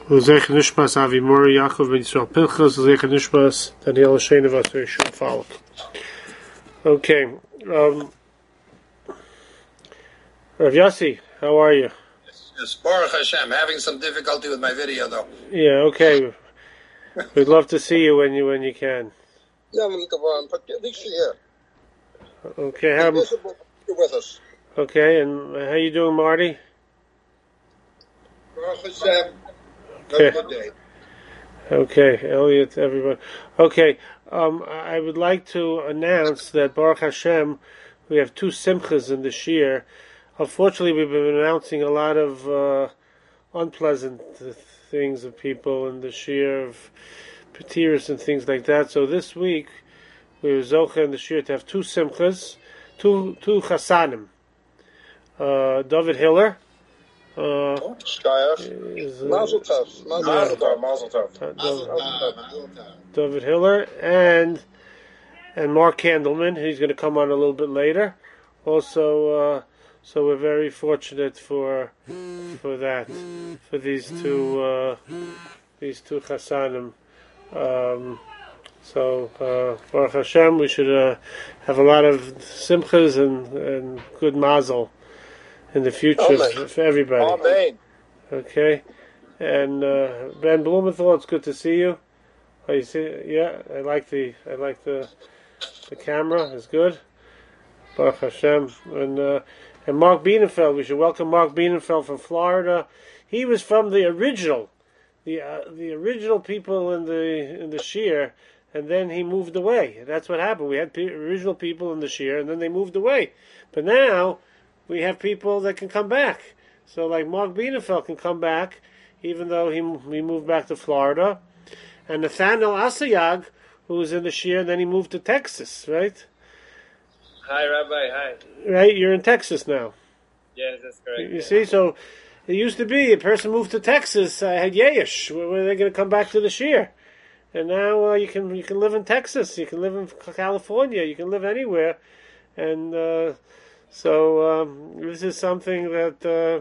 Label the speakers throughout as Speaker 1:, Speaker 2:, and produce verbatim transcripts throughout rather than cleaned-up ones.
Speaker 1: Zech Nishmas Avi Mori Yaakov Ben Yisrael Pinchas Zech Nishmas Daniel Shenevas Rishon Falk. Okay, um, Rav Yossi, how are you?
Speaker 2: Yes, Baruch Hashem. Having some difficulty with my video though.
Speaker 1: Yeah, okay. We'd love to see you when you when you can.
Speaker 2: Yeah, I'm here.
Speaker 1: Okay, how,
Speaker 2: You're with us.
Speaker 1: okay, and how you doing, Marty?
Speaker 2: Baruch Hashem.
Speaker 1: Okay.
Speaker 2: Have a good day.
Speaker 1: Okay, Elliot, everyone. Okay, um, I would like to announce that Baruch Hashem, we have two simchas in this year. Unfortunately, we've been announcing a lot of uh, unpleasant things of people in this year, of petiras and things like that. So this week, we were zocha in this year to have two simchas, two two chasanim. Uh, David Hiller. Uh, is, uh,
Speaker 2: Mazel tov. Mazel tov. Mazel tov.
Speaker 1: Uh, David, David Hiller and and Mark Candleman. He's going to come on a little bit later. Also, uh, so we're very fortunate for for that, for these two uh, these two chasanim. Um, so uh, Baruch Hashem, we should uh, have a lot of simchas and and good mazel in the future
Speaker 2: Amen.
Speaker 1: for everybody.
Speaker 2: Amen.
Speaker 1: Okay, and uh, Ben Blumenthal, it's good to see you. Oh, you see, yeah, I like the I like the the camera. It's good. Baruch Hashem, and uh, and Mark Bienenfeld. We should welcome Mark Bienenfeld from Florida. He was from the original, the uh, the original people in the in the Shir, and then he moved away. That's what happened. We had pe- original people in the Shir, and then they moved away. But now we have people that can come back. So like Mark Bienenfeld can come back, even though he he moved back to Florida. And Nathaniel Asayag, who was in the Shir, and then he moved to Texas, right?
Speaker 3: Hi, Rabbi. Hi.
Speaker 1: Right, you're in Texas now.
Speaker 3: Yes, that's correct.
Speaker 1: You
Speaker 3: yeah.
Speaker 1: see, so it used to be a person moved to Texas, uh, had Yesh, where, where they're going to come back to the Shir. And now uh, you can you can live in Texas, you can live in California, you can live anywhere. And uh, so um, this is something that... Uh,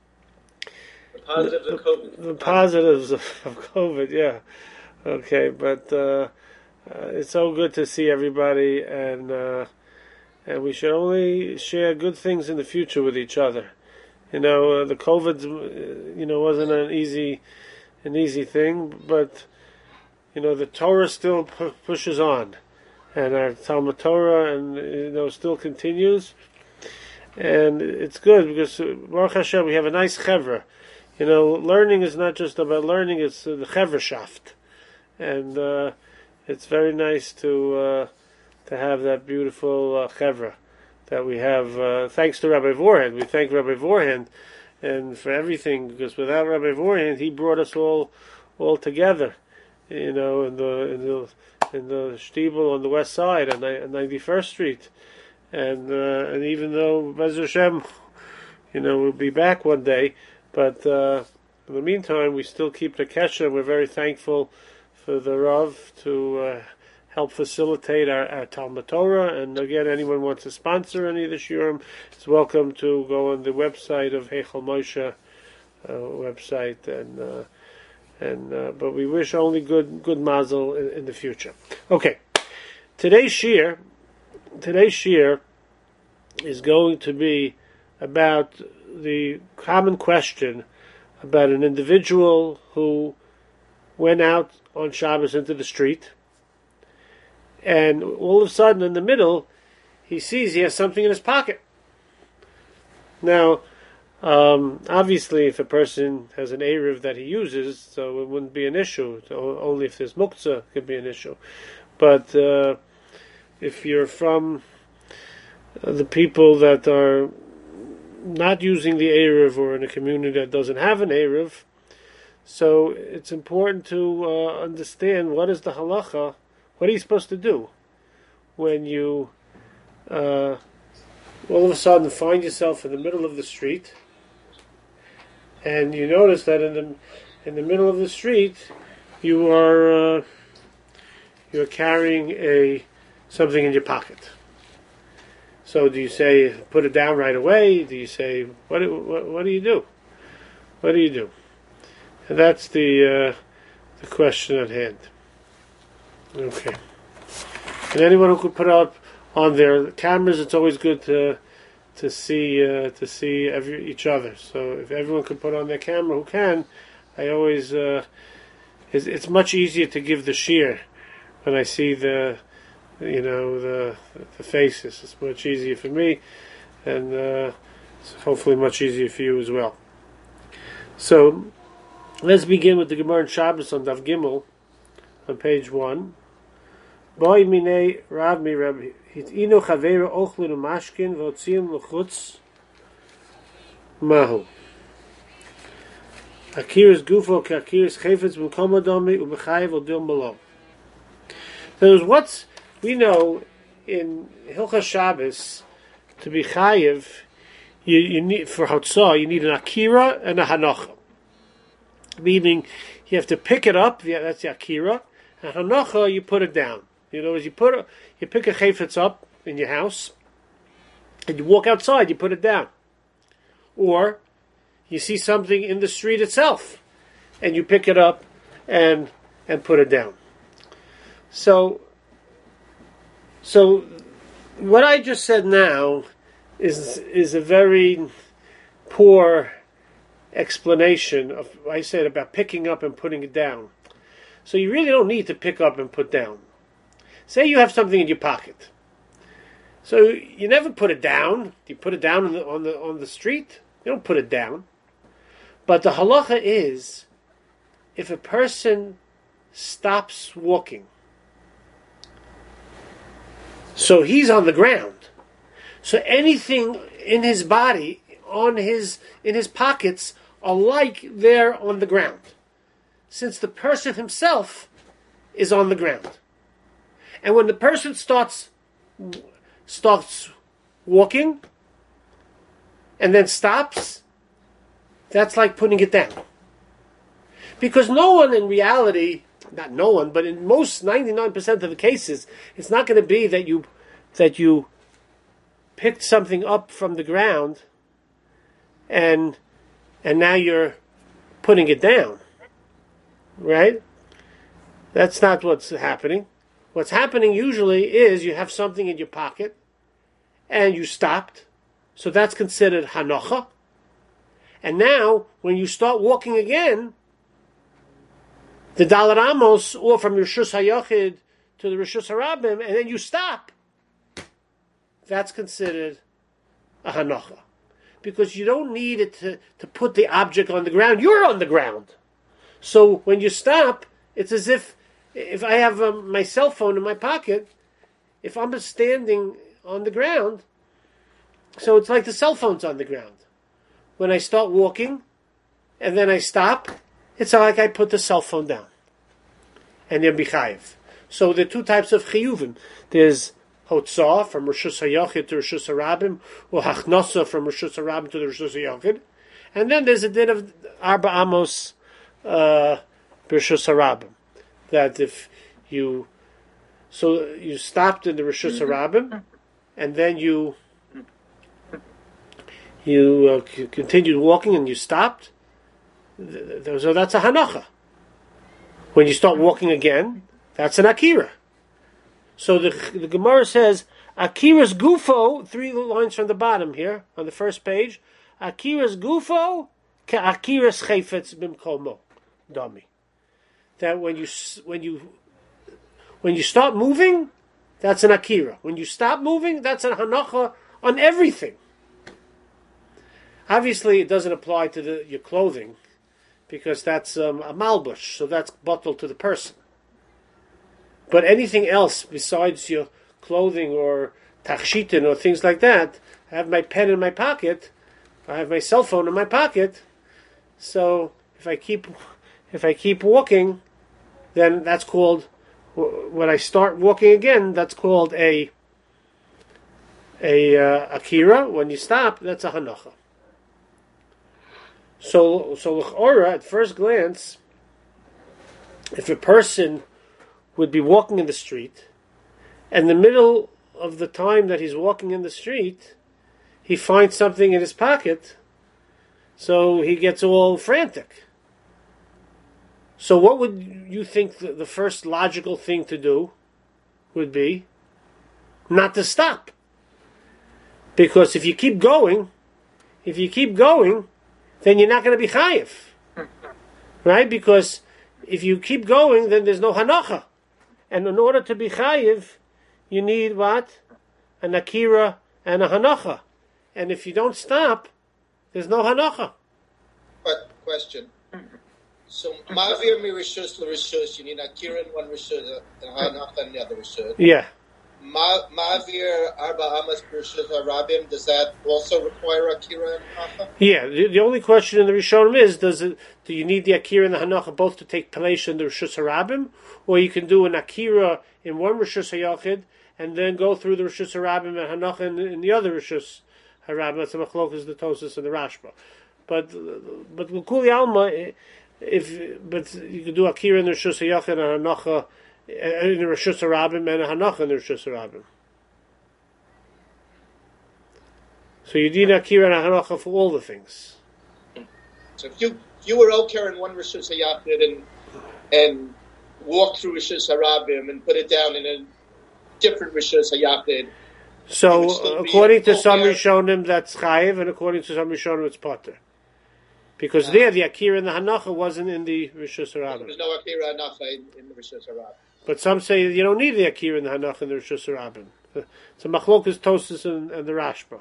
Speaker 3: the positives
Speaker 1: the,
Speaker 3: of COVID.
Speaker 1: The positives of, of COVID, yeah. Okay, but uh, uh, it's so good to see everybody, and uh, and we should only share good things in the future with each other. You know, uh, the COVID, you know, wasn't an easy, an easy thing, but you know, the Torah still pu- pushes on, and our Talmud Torah, and you know, still continues, and it's good because Baruch Hashem, we have a nice chevra. You know, learning is not just about learning; it's uh, the chevra-shaft. And uh, it's very nice to uh, to have that beautiful uh, chevra that we have. Uh, thanks to Rabbi Vorhand, we thank Rabbi Vorhand and for everything, because without Rabbi Vorhand, he brought us all all together. You know, in the in the in the Stiebel on the west side on ninety-first Street, and uh, and even though Bez Hashem, you know, we'll be back one day, but uh, in the meantime, we still keep the kesher. We're very thankful for the Rav to uh, help facilitate our, our Talmud Torah. And again, anyone wants to sponsor any of the shiurim is welcome to go on the website of Heichel Moshe uh, website. And uh, and uh, but we wish only good good mazel in, in the future. Okay, today's shiur, today's shiur is going to be about the common question about an individual who went out on Shabbos into the street, and all of a sudden in the middle he sees he has something in his pocket. Now um, obviously if a person has an Erev that he uses, so it wouldn't be an issue. So only if there's Muktzah it could be an issue. But uh, if you're from uh, the people that are not using the Erev, or in a community that doesn't have an Erev, so it's important to uh, understand what is the halacha, what are you supposed to do when you uh, all of a sudden find yourself in the middle of the street, and you notice that in the in the middle of the street you are uh, you're carrying a something in your pocket. So do you say put it down right away? Do you say what what, what do you do? What do you do? And that's the uh, the question at hand. Okay. And anyone who could put up on their cameras, it's always good to to see uh, to see every, each other. So if everyone can put on their camera, who can, I always uh, it's, it's much easier to give the shear when I see the you know the the faces. It's much easier for me, and uh, it's hopefully much easier for you as well. So let's begin with the Gemara in Shabbos on Daf Gimel on page one. Boy minei Rav mi Rabbi hitinu chavera ochlin umashkin v'otziim l'chutz mahu. Akiris gufo k'akiris chayfetz b'mkom adomi u'b'chayev odil malo. There's what's we know in Hilchas Shabbos to be chayev. You, you need for hotzah you need an akira and a hanocha. Meaning you have to pick it up. Yeah, that's the akira. And hanocha you put it down. You know, as you put a, you pick a chayfetz up in your house, and you walk outside, you put it down. Or you see something in the street itself, and you pick it up and and put it down. So, so what I just said now is is a very poor explanation of what I said about picking up and putting it down. So you really don't need to pick up and put down. Say you have something in your pocket. So you never put it down. You put it down on the, on the on the street. You don't put it down. But the halacha is, if a person stops walking, so he's on the ground. So anything in his body, on his in his pockets, are like they're on the ground, since the person himself is on the ground. And when the person starts starts walking and then stops, that's like putting it down. Because no one in reality, not no one, but in most ninety-nine percent of the cases, it's not going to be that you that you picked something up from the ground and and now you're putting it down. Right? That's not what's happening. What's happening usually is you have something in your pocket and you stopped. So that's considered hanocha. And now, when you start walking again, the Dalar Amos, or from Rishus HaYachid to the Rishus HaRabim, and then you stop, that's considered a hanocha. Because you don't need it to, to put the object on the ground. You're on the ground. So when you stop, it's as if If I have um, my cell phone in my pocket, if I'm standing on the ground, so it's like the cell phone's on the ground. When I start walking, and then I stop, it's like I put the cell phone down. And then bichayev. So there are two types of chiyuvim. There's hotzah from Rishus HaYachid to Rishus HaRabim, or hachnasa from Rishus HaRabim to the Rishus HaYachid. And then there's a din of Arba Amos uh, Rishus HaRabim. That if you, so you stopped in the Rishus HaRabim, and then you you uh, continued walking and you stopped, so that's a hanocha. When you start walking again, that's an akira. So the the Gemara says, Akira's gufo, three lines from the bottom here, on the first page, Akira's gufo, ka Akira's chayfetz bimkomo, dami. That when you when you when you start moving, that's an akira. When you stop moving, that's a hanacha on everything. Obviously, it doesn't apply to the, your clothing, because that's um, a malbush, so that's bottled to the person. But anything else besides your clothing or tachshitin or things like that, I have my pen in my pocket, I have my cell phone in my pocket. So if I keep if I keep walking, then that's called, when I start walking again, that's called a a uh, akira. When you stop, that's a hanacha. So, so l'chora, at first glance, if a person would be walking in the street, and in the middle of the time that he's walking in the street, he finds something in his pocket, so he gets all frantic. So what would you think the, the first logical thing to do would be? Not to stop. Because if you keep going, if you keep going, then you're not going to be chayiv. Right? Because if you keep going, then there's no hanacha. And in order to be chayiv, you need what? An akira and a hanacha. And if you don't stop, there's no hanacha.
Speaker 2: But question. So Mavir mi Rishus l'Rishus, you need Akira in one Rishus and Hanacha in the other Rishus.
Speaker 1: Yeah.
Speaker 2: Ma- Mavir Arba Amas Rishus Harabim, does that also require Akira and Hanacha?
Speaker 1: Yeah. The, the only question in the Rishonim is, does it, do you need the Akira and the Hanacha both to take place in the Rishus Harabim? Or you can do an Akira in one Rishus HaYachid and then go through the Rishus Harabim and Hanacha in, in the other Rishus Harabim. That's the Machlokas, the Tosas, and the Rashba. But but with Kuli Alma, if but you could do Akira in the Rishus HaYachid and Hanacha in the Rishus Harabim and a Hanacha in the Rishus Harabim. So you need Akira and a Hanacha for all the things.
Speaker 2: So if you you were okay in one Rishus HaYachid and and walk through Rishus Harabim and put it down in a different Rishus HaYachid.
Speaker 1: So according to some Rishonim that's chayiv, and according to some Rishonim it's potter. Because uh, there the Akira and the Hanacha wasn't in the Rishus Harabim.
Speaker 2: There was no Akira and Hanacha in, in the Rishus Harabim.
Speaker 1: But some say you don't need the Akira and the Hanacha in the Rishus Harabim. So Machlokas, Tosas, and, and the Rashba.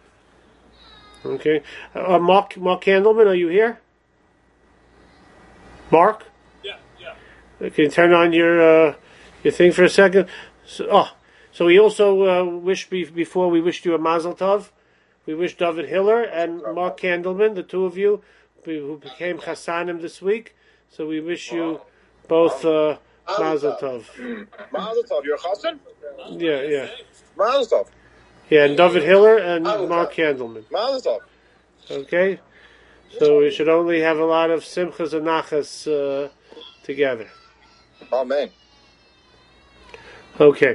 Speaker 1: Okay. Uh, Mark, Mark Candleman, are you here? Mark?
Speaker 3: Yeah, yeah.
Speaker 1: Can you turn on your uh, your thing for a second? So, oh, so we also uh, wished be- before we wished you a Mazel Tov. We wish David Hiller and Mark Candleman, the two of you, who became Chassanim this week. So we wish you both uh, Mazel Tov.
Speaker 4: Mazel Tov, you're a Chassan?
Speaker 1: Yeah, yeah.
Speaker 4: Mazel Tov.
Speaker 1: Yeah, and David Hiller and Mark Candleman.
Speaker 4: Mazel Tov.
Speaker 1: Okay? So we should only have a lot of Simchas and Nachas uh, together.
Speaker 4: Amen.
Speaker 1: Okay.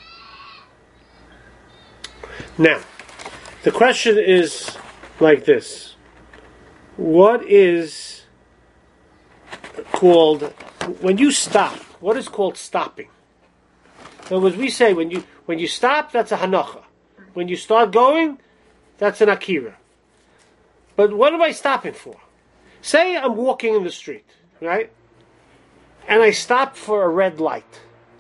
Speaker 1: Now, the question is like this. What is called, when you stop, what is called stopping? In other words, we say when you when you stop, that's a hanacha. When you start going, that's an akira. But what am I stopping for? Say I'm walking in the street, right? And I stop for a red light.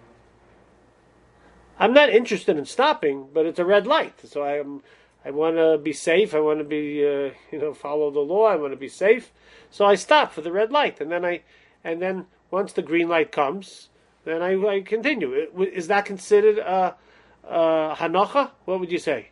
Speaker 1: I'm not interested in stopping, but it's a red light. So I am, I want to be safe. I want to be, uh, you know, follow the law. I want to be safe. So I stop for the red light, and then I, and then once the green light comes, then I, I continue. Is that considered a, a hanacha? What would you say?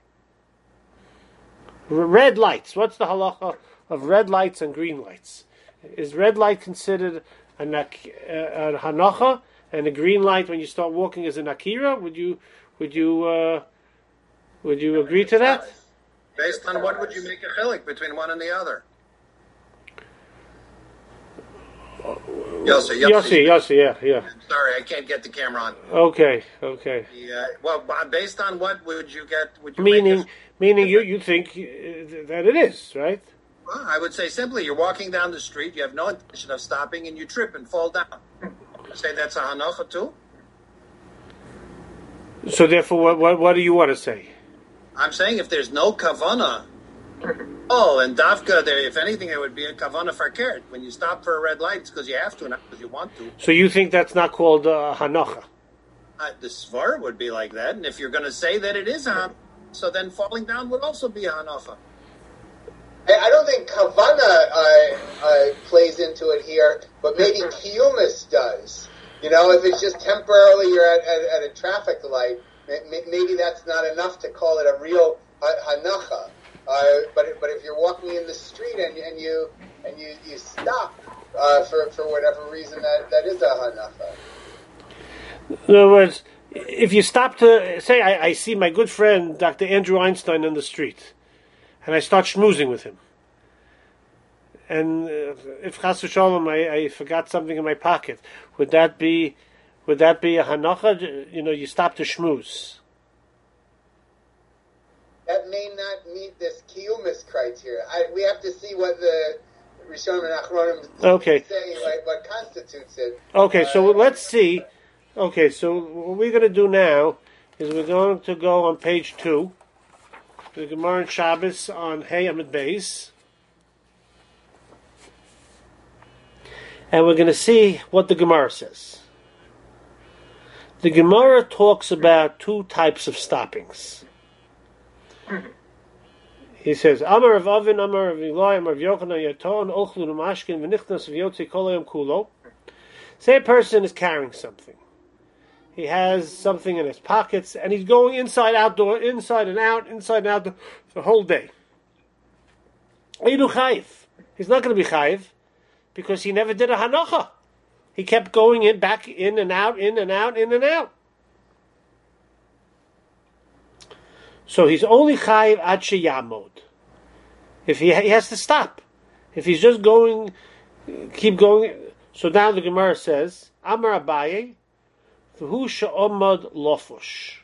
Speaker 1: Red lights. What's the halacha of red lights and green lights? Is red light considered an, a, a hanacha, and a green light when you start walking is an akira? Would you would you uh, would you agree to that?
Speaker 2: Based on what would you make a chilik between one and the other? Yossi,
Speaker 1: Yossi, Yossi, yeah, yeah.
Speaker 2: Sorry, I can't get the camera on.
Speaker 1: Okay, okay.
Speaker 2: Yeah, well, based on what would you get? Would you
Speaker 1: meaning,
Speaker 2: make a,
Speaker 1: meaning you you think uh, that it is, right?
Speaker 2: Well, I would say simply, you're walking down the street, you have no intention of stopping, and you trip and fall down. You say that's a hanacha too?
Speaker 1: So therefore, what, what what do you want to say?
Speaker 2: I'm saying if there's no kavana, oh, and dafka, there, if anything, it would be a kavana farkert. When you stop for a red light, it's because you have to, not because you want to.
Speaker 1: So you think that's not called uh, hanacha?
Speaker 2: Uh, the svar would be like that, and if you're going to say that it is a hanacha, so then falling down would also be a hanacha.
Speaker 5: I don't think kavana uh, uh, plays into it here, but maybe kiyumis does. You know, if it's just temporarily you're at, at, at a traffic light, maybe that's not enough to call it a real hanacha. Uh, but but if you're walking in the street and, and you and you, you stop uh, for for whatever reason, that, that is a hanacha.
Speaker 1: In other words, if you stop to say, I, I see my good friend Doctor Andrew Einstein in the street, and I start schmoozing with him. And uh, if chas v'sholom, I, I forgot something in my pocket, would that be, would that be a hanacha? You know, you stop to schmooze.
Speaker 5: That may not meet this kiyumis criteria. I, we have to see what the Rishonim and Achronim
Speaker 1: okay.
Speaker 5: say, like, what constitutes constitutes it.
Speaker 1: Okay, so
Speaker 5: Uh,
Speaker 1: let's see. Okay, so what we're going to do now is we're going to go on page two, the Gemara in Shabbos on Hey Amid Beis, and we're going to see what the Gemara says. The Gemara talks about two types of stoppings. He says, Amar of Avin, Amar of Eli, Amar of Yochanan, Yaton, Ochlu Numashkin, V'nichnas of Yotzi Kolayam Kulo. Say a person is carrying something. He has something in his pockets, and he's going inside, outdoor, inside and out, inside and out the whole day. Eidu Chayiv. He's not going to be Chayiv, because he never did a Hanocha. He kept going in, back in and out, in and out, in and out. So he's only chayiv ad sheyamod. If he he has to stop. If he's just going, keep going. So now the Gemara says, Amar Abaye, v'hu she'omad lofush.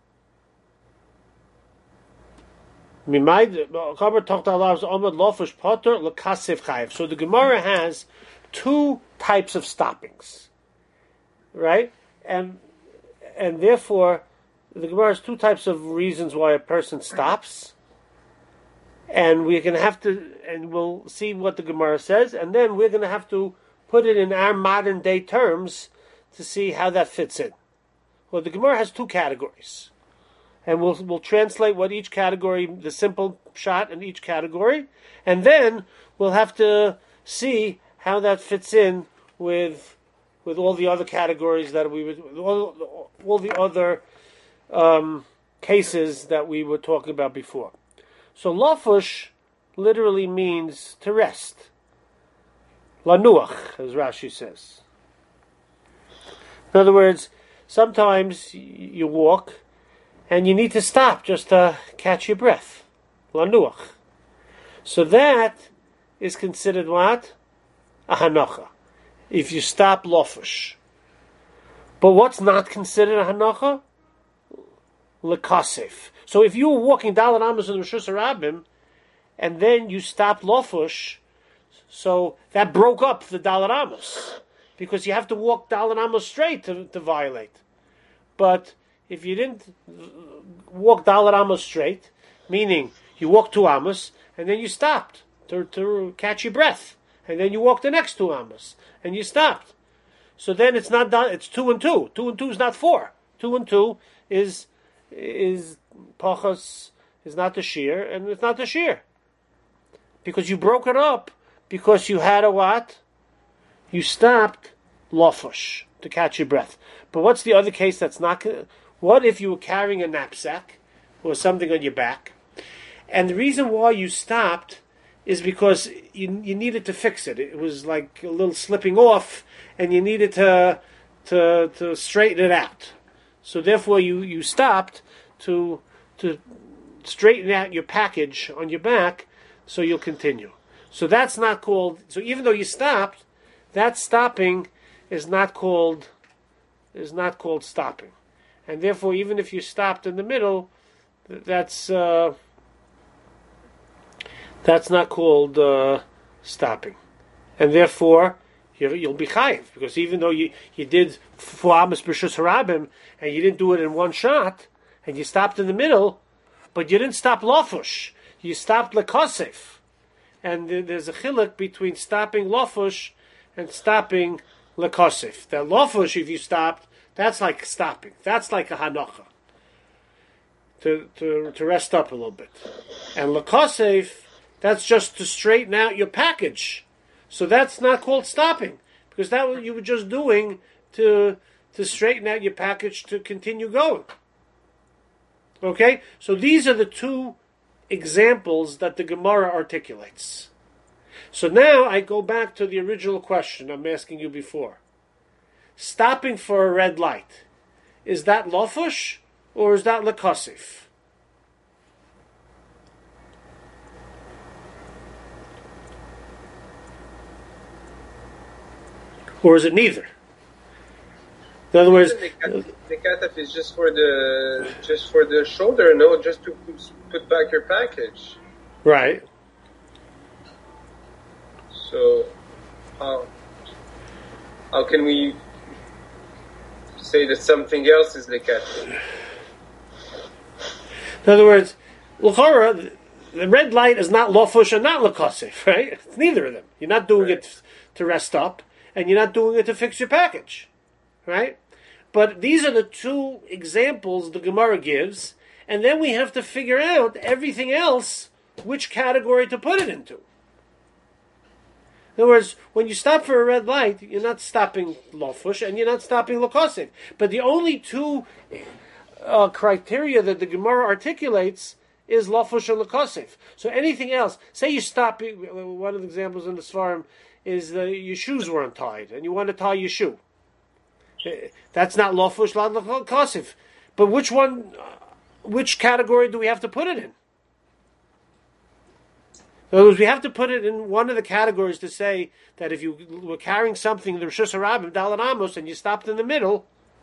Speaker 1: Mimayd kabar talked about omad lofush potter lekasif chayiv. So the Gemara has two types of stoppings, right? And and therefore, the Gemara has two types of reasons why a person stops, and we're going to have to, and we'll see what the Gemara says, and then we're going to have to put it in our modern day terms to see how that fits in. Well, the Gemara has two categories, and we'll we'll translate what each category, the simple shot in each category, and then we'll have to see how that fits in with with all the other categories that we would, all, all the other um, cases that we were talking about before. So lafush literally means to rest. Lanuach, as Rashi says. In other words, sometimes you walk and you need to stop just to catch your breath. Lanuach. So that is considered what? A hanocha. If you stop lofush. But what's not considered a hanocha? Lekasif. So if you were walking Dalet Amos in the Rishus Harabim, and then you stopped lofush, so that broke up the Dalet Amos, because you have to walk Dalet Amos straight to, to violate. But if you didn't walk Dalet Amos straight, meaning you walked two Amos, and then you stopped to, to catch your breath, and then you walked the next two Amos, and you stopped. So then it's not done. It's two and two. Two and two is not four. Two and two is is pachas, is not the shear, and it's not the shear, because you broke it up because you had a what? You stopped lofush to catch your breath. But what's the other case that's not? What if you were carrying a knapsack or something on your back, and the reason why you stopped is because you you needed to fix it. It was like a little slipping off, and you needed to to to straighten it out. So therefore, you, you stopped to to straighten out your package on your back, so you'll continue. So that's not called. So even though you stopped, that stopping is not called is not called stopping, and therefore, even if you stopped in the middle, that's. Uh, That's not called uh, stopping, and therefore you're, you'll be chayiv, because even though you, you did four amos b'rishus harabim and you didn't do it in one shot, and you stopped in the middle, but you didn't stop lofush, you stopped lekosef, and there's a chiluk between stopping lofush and stopping lekosef. That lofush, if you stopped, that's like stopping, that's like a hanocha, to to to rest up a little bit, and lekosef, that's just to straighten out your package. So that's not called stopping, because that what you were just doing to to straighten out your package to continue going. Okay? So these are the two examples that the Gemara articulates. So now I go back to the original question I'm asking you before. Stopping for a red light, is that lofush or is that lekasif? Or is it neither? In other words,
Speaker 6: the kataf is just for the just for the shoulder, no, just to put back your package.
Speaker 1: Right.
Speaker 6: So, how? how can we say that something else is lekasef?
Speaker 1: In other words, l'chora, the red light is not lofush and not lekasef, right? It's neither of them. You're not doing
Speaker 6: Right.
Speaker 1: it to rest up, and you're not doing it to fix your package, right? But these are the two examples the Gemara gives, and then we have to figure out everything else, which category to put it into. In other words, when you stop for a red light, you're not stopping lofush and you're not stopping lekasef. But the only two uh, criteria that the Gemara articulates is lofush and lekasef. So anything else, say you stop, one of the examples in the Svarim is that your shoes weren't tied and you want to tie your shoe. That's not lofush, not lekasef. But which one, which category do we have to put it in? In other words, we have to put it in one of the categories to say that if you were carrying something in the Rishus Harabim, Dalet Amos, and you stopped in the middle,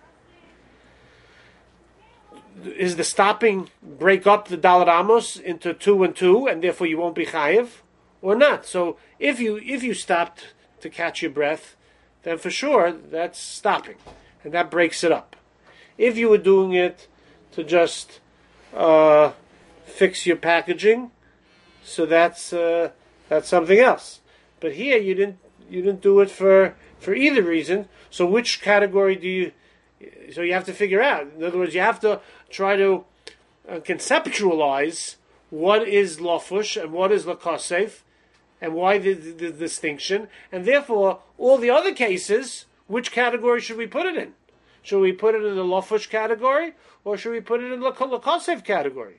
Speaker 1: is the stopping break up the Dalet Amos into two and two, and therefore you won't be chayiv, or not? So if you if you stopped to catch your breath, then for sure that's stopping, and that breaks it up. If you were doing it to just uh, fix your packaging, so that's uh, that's something else. But here you didn't you didn't do it for, for either reason. So which category do you? So you have to figure out. In other words, you have to try to uh, conceptualize what is lofush and what is lekasef, and why the, the, the distinction. And therefore, all the other cases, which category should we put it in? Should we put it in the lofush category, or should we put it in the lekasef category?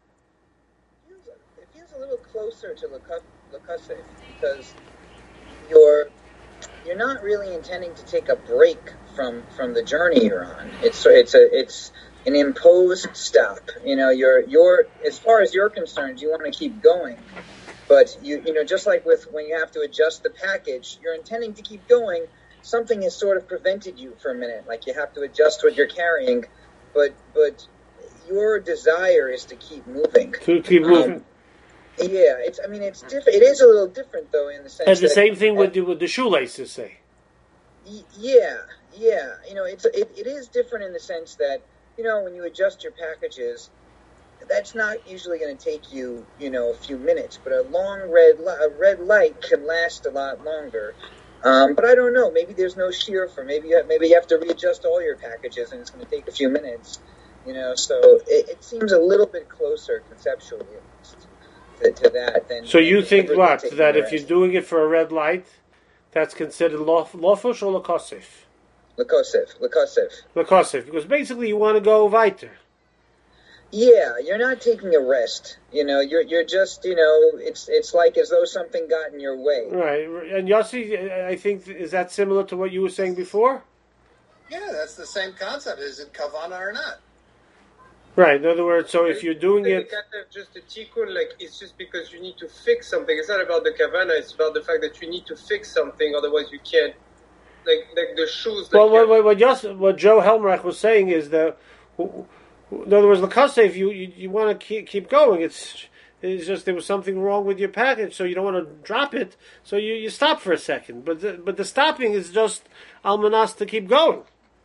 Speaker 7: A little closer to lekasef because you're you're not really intending to take a break from, from the journey you're on. It's it's a it's an imposed stop. You know, you're you're as far as you're concerned, you want to keep going, but you you know just like with when you have to adjust the package, you're intending to keep going. Something has sort of prevented you for a minute, like you have to adjust what you're carrying, but but your desire is to keep moving.
Speaker 1: To keep moving. Um,
Speaker 7: Yeah, it's. I mean, it's different. It is a little different, though, in the sense.
Speaker 1: And the
Speaker 7: that,
Speaker 1: same thing with the, with the shoelaces, say.
Speaker 7: Y- yeah, yeah. You know, it's it, it is different in the sense that you know when you adjust your packages, that's not usually going to take you you know a few minutes, but a long red li- a red light can last a lot longer. Um, but I don't know. Maybe there's no shear for. Maybe you have, maybe you have to readjust all your packages, and it's going to take a few minutes. You know, so it, it seems a little bit closer conceptually. To, to that, then
Speaker 1: so you think what? That if
Speaker 7: rest.
Speaker 1: you're doing it for a red light, that's considered lof- lofush or lekasef?
Speaker 7: Lekasef, lekasef.
Speaker 1: Lekasef, because basically you want to go weiter.
Speaker 7: Yeah, you're not taking a rest. You know, you're you're just you know, it's it's like as though something got in your way.
Speaker 1: Right, and Yossi, I think is that similar to what you were saying before?
Speaker 8: Yeah, that's the same concept. Is it kavana or not?
Speaker 1: Right. In other words, so if you're doing it,
Speaker 6: just a tikkun, like it's just because you need to fix something. It's not about the kavana. It's about the fact that you need to fix something. Otherwise, you can't. Like like the shoes. That
Speaker 1: well, what what what, Yos, what Joe Helmreich was saying is that, in other words, lekasef, you you, you want to keep keep going. It's it's just there was something wrong with your package, so you don't want to drop it. So you, you stop for a second. But the, but the stopping is just almanas to keep going.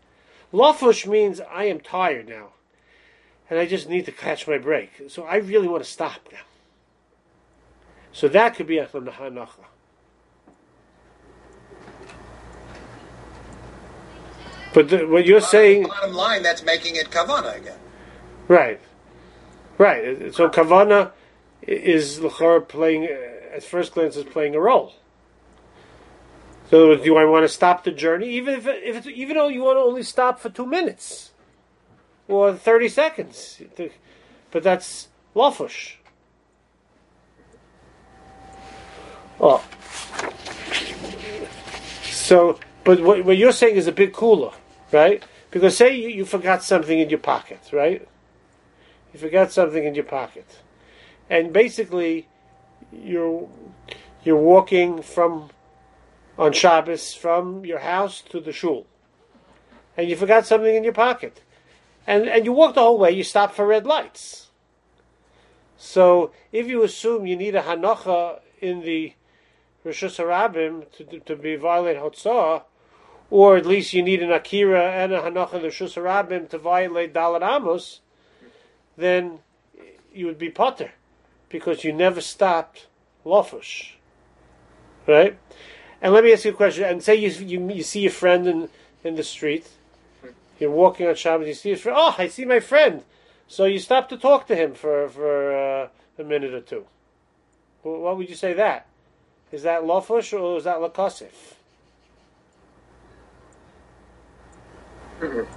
Speaker 1: Lofush means I am tired now. And I just need to catch my break. So I really want to stop now. So that could be a hanacha. But the, what you're saying...
Speaker 8: Bottom line, that's making it kavana again.
Speaker 1: Right. Right. So kavana is l'chor playing, at first glance, is playing a role. So do I want to stop the journey? Even if, if it's, even though you want to only stop for two minutes. Or thirty seconds. But that's lofush. Oh. So, but what, what you're saying is a bit cooler, right? Because say you, you forgot something in your pocket, right? You forgot something in your pocket. And basically, you're, you're walking from, on Shabbos, from your house to the shul. And you forgot something in your pocket. And and you walk the whole way, you stop for red lights. So if you assume you need a hanacha in the Rishus Harabim to, to be violate Hotzah, or at least you need an akira and a hanacha l'shus harabim to violate Dalet Amos, then you would be potter, because you never stopped lofush, right? And let me ask you a question. And say you you, you see a friend in, in the street, you're walking on Shabbos, you see his friend. Oh, I see my friend. So you stop to talk to him for for uh, a minute or two. Well, what would you say that? Is that lofush or is that lakosif?
Speaker 7: Mm-hmm.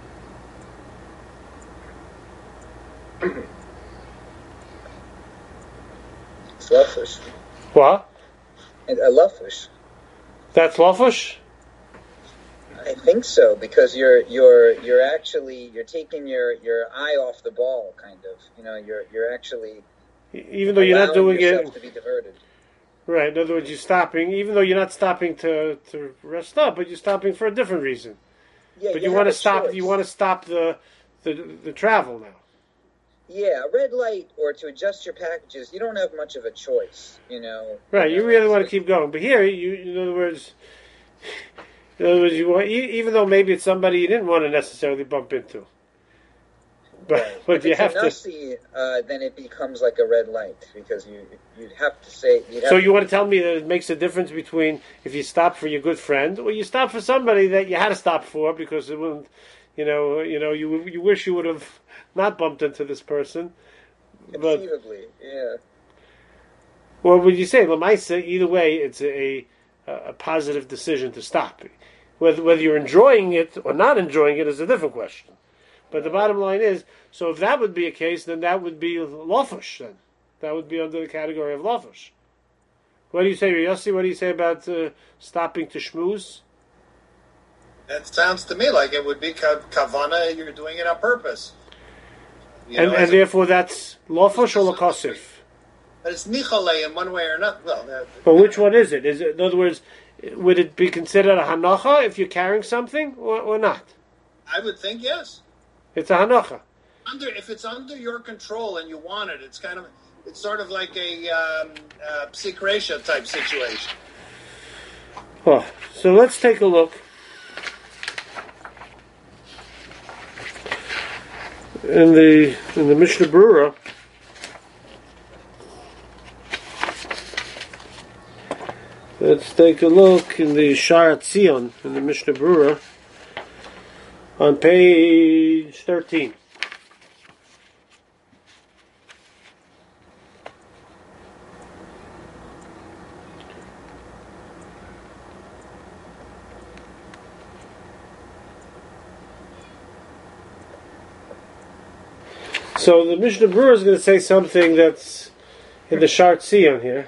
Speaker 7: It's lofush.
Speaker 1: What?
Speaker 7: A lofush.
Speaker 1: That's lofush?
Speaker 7: I think so, because you're you're you're actually you're taking your, your eye off the ball, kind of. You know, you're you're actually
Speaker 1: even though you're not doing it
Speaker 7: to be diverted.
Speaker 1: Right. In other words, you're stopping, even though you're not stopping to, to rest up, but you're stopping for a different reason.
Speaker 7: Yeah,
Speaker 1: but
Speaker 7: you,
Speaker 1: you want to
Speaker 7: a
Speaker 1: stop.
Speaker 7: choice.
Speaker 1: You want to stop the, the the travel now.
Speaker 7: Yeah, a red light or to adjust your packages. You don't have much of a choice, you know.
Speaker 1: Right.
Speaker 7: You,
Speaker 1: You
Speaker 7: know,
Speaker 1: really want to
Speaker 7: like,
Speaker 1: keep going, but here, you in other words, in other words, you want, e- even though maybe it's somebody you didn't want to necessarily bump into, but
Speaker 7: right.
Speaker 1: but
Speaker 7: if
Speaker 1: you
Speaker 7: it's
Speaker 1: have
Speaker 7: a
Speaker 1: to.
Speaker 7: nasi, uh, then it becomes like a red light because you you'd have to say. You'd have
Speaker 1: So
Speaker 7: to,
Speaker 1: you want to tell me that it makes a difference between if you stop for your good friend or you stop for somebody that you had to stop for because it wouldn't, you know, you know, you you wish you would have not bumped into this person. But
Speaker 7: conceivably, yeah.
Speaker 1: what would you say? Lamaisa, either way, it's a, a a positive decision to stop. Whether whether you're enjoying it or not enjoying it is a different question. But the bottom line is, so if that would be a case, then that would be lofush. Then that would be under the category of lofush. What do you say, Yossi? What do you say about uh, stopping to shmooze?
Speaker 8: That sounds to me like it would be ka- kavana. You're doing it on purpose. You
Speaker 1: And,
Speaker 8: know,
Speaker 1: and
Speaker 8: as a-
Speaker 1: therefore that's lofush or lakosif?
Speaker 8: But it's nichale in one way or another. Well, uh,
Speaker 1: But which one is it? Is it, in other words, would it be considered a hanacha if you're carrying something or, or not?
Speaker 8: I would think yes.
Speaker 1: It's a hanacha.
Speaker 8: Under if it's under your control and you want it, it's kind of it's sort of like a um, uh, psikresha type situation.
Speaker 1: Oh, so let's take a look. In the in the Mishnah Berurah, let's take a look in the Shar Tzion in the Mishnah Berurah on page thirteen. So the Mishnah Berurah is going to say something that's in the Shar Tzion here.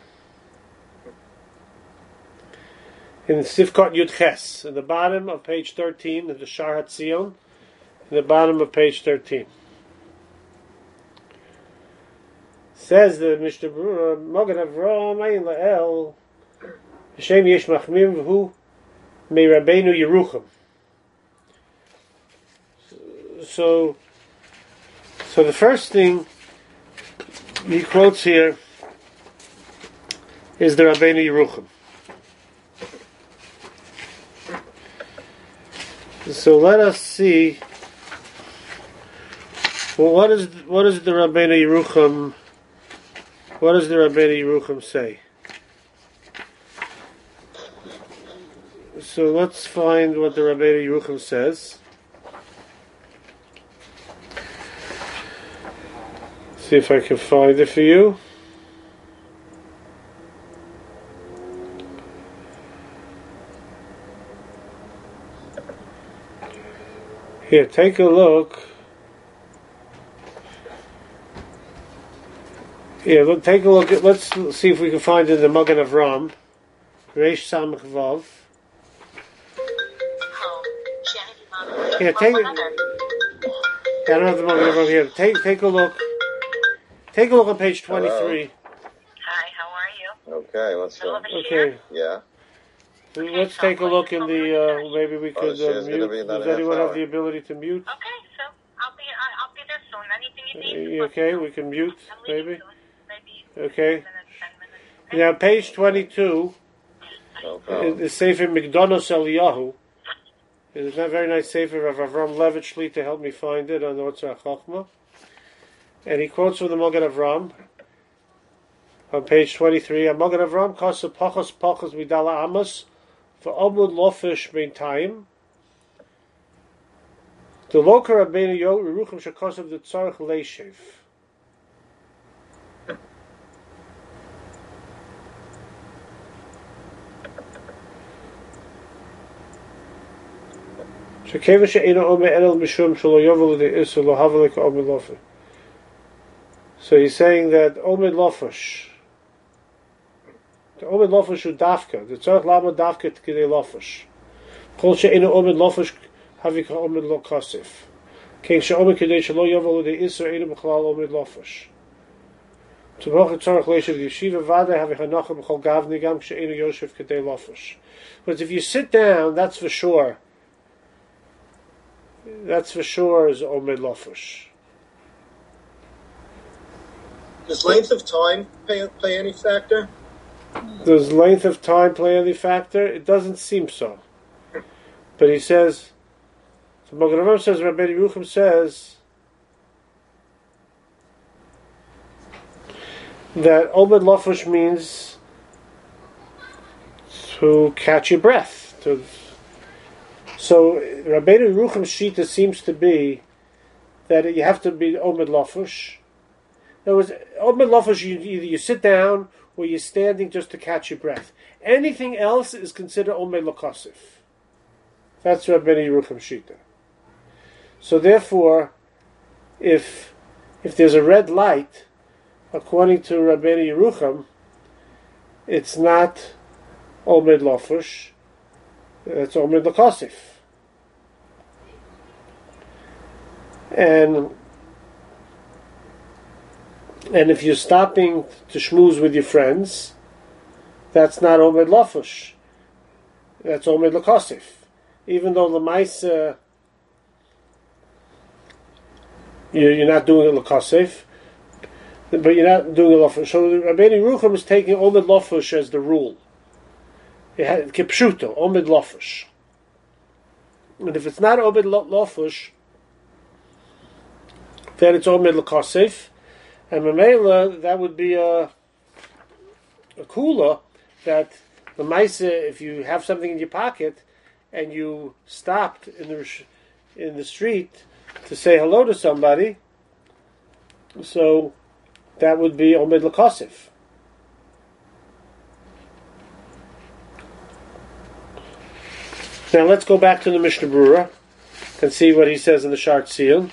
Speaker 1: In Sifkot Yud Ches, in the bottom of page thirteen of the Shar Tzion, in the bottom of page thirteen. Says the Mishnah Berurah, Mogen Avraham Ayin La'el, Hashem Yesh Machmim V'hu Me Rabbeinu Yerucham. So, so the first thing he quotes here is the Rabbeinu Yerucham. So let us see. Well, what is what does the Rabbeinu Yerucham? What does the Rabbeinu Yerucham say? So let's find what the Rabbeinu Yerucham says. See if I can find it for you. Here, take a look. Yeah, look, take a look at. Let's see if we can find it in the Magen Avram, Reish Samach Vav. Here, take it. I don't have the Magen Avram here. Take take a look. Take a look on page twenty-three.
Speaker 9: Hi, how are you?
Speaker 4: Okay, let's
Speaker 9: Middle
Speaker 4: uh,
Speaker 9: of a shear?
Speaker 1: Okay,
Speaker 4: yeah.
Speaker 1: let's take a look in the. Uh, maybe we
Speaker 4: Oh,
Speaker 1: could
Speaker 4: the
Speaker 1: uh,
Speaker 4: shear's gonna
Speaker 1: mute.
Speaker 4: be in about
Speaker 1: Does
Speaker 4: a half
Speaker 1: anyone have
Speaker 4: hour.
Speaker 1: the ability to mute?
Speaker 9: Okay, so I'll be I- I'll be there soon. Anything you
Speaker 1: Uh,
Speaker 9: need?
Speaker 1: you okay, we can mute.
Speaker 9: I'm leaving
Speaker 1: Maybe.
Speaker 9: soon. Maybe
Speaker 1: Okay.
Speaker 9: ten minutes, ten minutes. Okay?
Speaker 1: Now, page twenty-two
Speaker 4: No
Speaker 1: is
Speaker 4: problem.
Speaker 1: the Sefer Mikdanos Eliyahu. There's a very nice sefer of Avram Levitch to help me find it on the Otzar Chochmah. And he quotes from the Magen Avram on page twenty-three. On Magen Avram, Kosa Pachos Pachos Midala Amos for Omud Lofish Bein Time. The Loker Rabbeinu Yerucham Shekosav the Tzarech Leishev. So he's saying that Omid Lofish, the Omid Lofish who dafka, the Tzarech Lama dafka T'kidei Lofish. Kol she'enu Omid Lofish havik Omid Lo Kosif. King she'omid Kidei Shelo Yovel L'dei Isser Einu B'chalal Omid Lofish. To Bocher Tzarech Leishev Yeshiva Vada havik Hanocha B'chol Gavni Gam she'enu Yoshev Kidei Lofish. But if you sit down, that's for sure. That's for sure is Omid Lofish.
Speaker 8: Does length of time play, play any factor?
Speaker 1: Does length of time play any factor? It doesn't seem so. But he says, so Magen Avram says, Rabbi Yerucham says that Omid Lofish means to catch your breath. To, so Rabbi Yerucham's shita seems to be that you have to be Omid Lofish. In other words, Omid Lofish, you, either you sit down or you're standing just to catch your breath. Anything else is considered Omid Lokosif. That's Rabbi Yerucham shita. So therefore, if if there's a red light, according to Rabbi Yerucham, it's not Omid Lofish, it's Omid Lokosif. And And if you're stopping to schmooze with your friends, that's not Omid Lofish. That's Omid Lokosif. Even though Lamaisa, you're not doing it Lokosif, but you're not doing it Lofish. So Rabbeinu Yerucham is taking Omid Lofish as the rule. Kipshuto, Omid Lofish. And if it's not Omid Lofish, then it's Omid Lokosif. And Mamela, that would be a, a kula that the Maisa, if you have something in your pocket and you stopped in the in the street to say hello to somebody, so that would be Omid L'Kosif. Now let's go back to the Mishnah Brura and see what he says in the Shart Tziyun.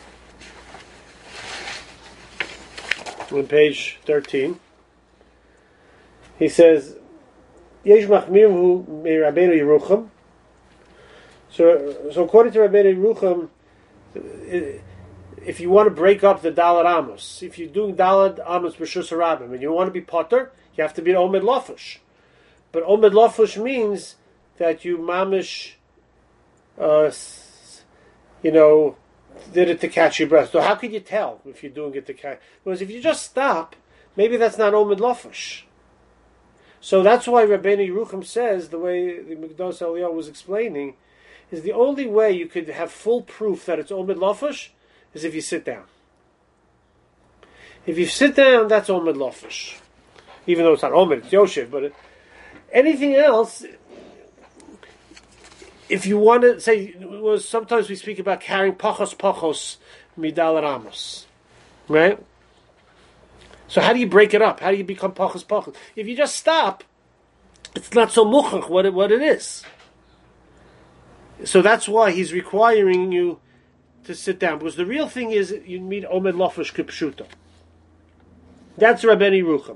Speaker 1: On page thirteen, he says, "Yesh machmirhu me Rabbeinu Yerucham." So, so according to Rabbeinu Yerucham, if you want to break up the Dalad Amos, if you're doing Dalad Amos b'Shus Harabim, and you want to be potter, you have to be Omid Lofish. But Omid Lofish means that you mamish, uh, you know, did it to catch your breath. So how could you tell if you're doing it to catch? Because if you just stop, maybe that's not Omid Lofish. So that's why Rabbeinu Yerucham says, the way the Mikdos Eliyah was explaining, is the only way you could have full proof that it's Omid Lofish is if you sit down. If you sit down, that's Omid Lofish. Even though it's not Omid, it's Yoshev. But it, anything else, if you want to say, well, sometimes we speak about carrying pachos pachos midal ramos, right? So how do you break it up? How do you become pachos pachos? If you just stop, it's not so muchach what it, what it is. So that's why he's requiring you to sit down, because the real thing is you need Omid Lofish kipshuto. That's Rabbeinu Yerucham.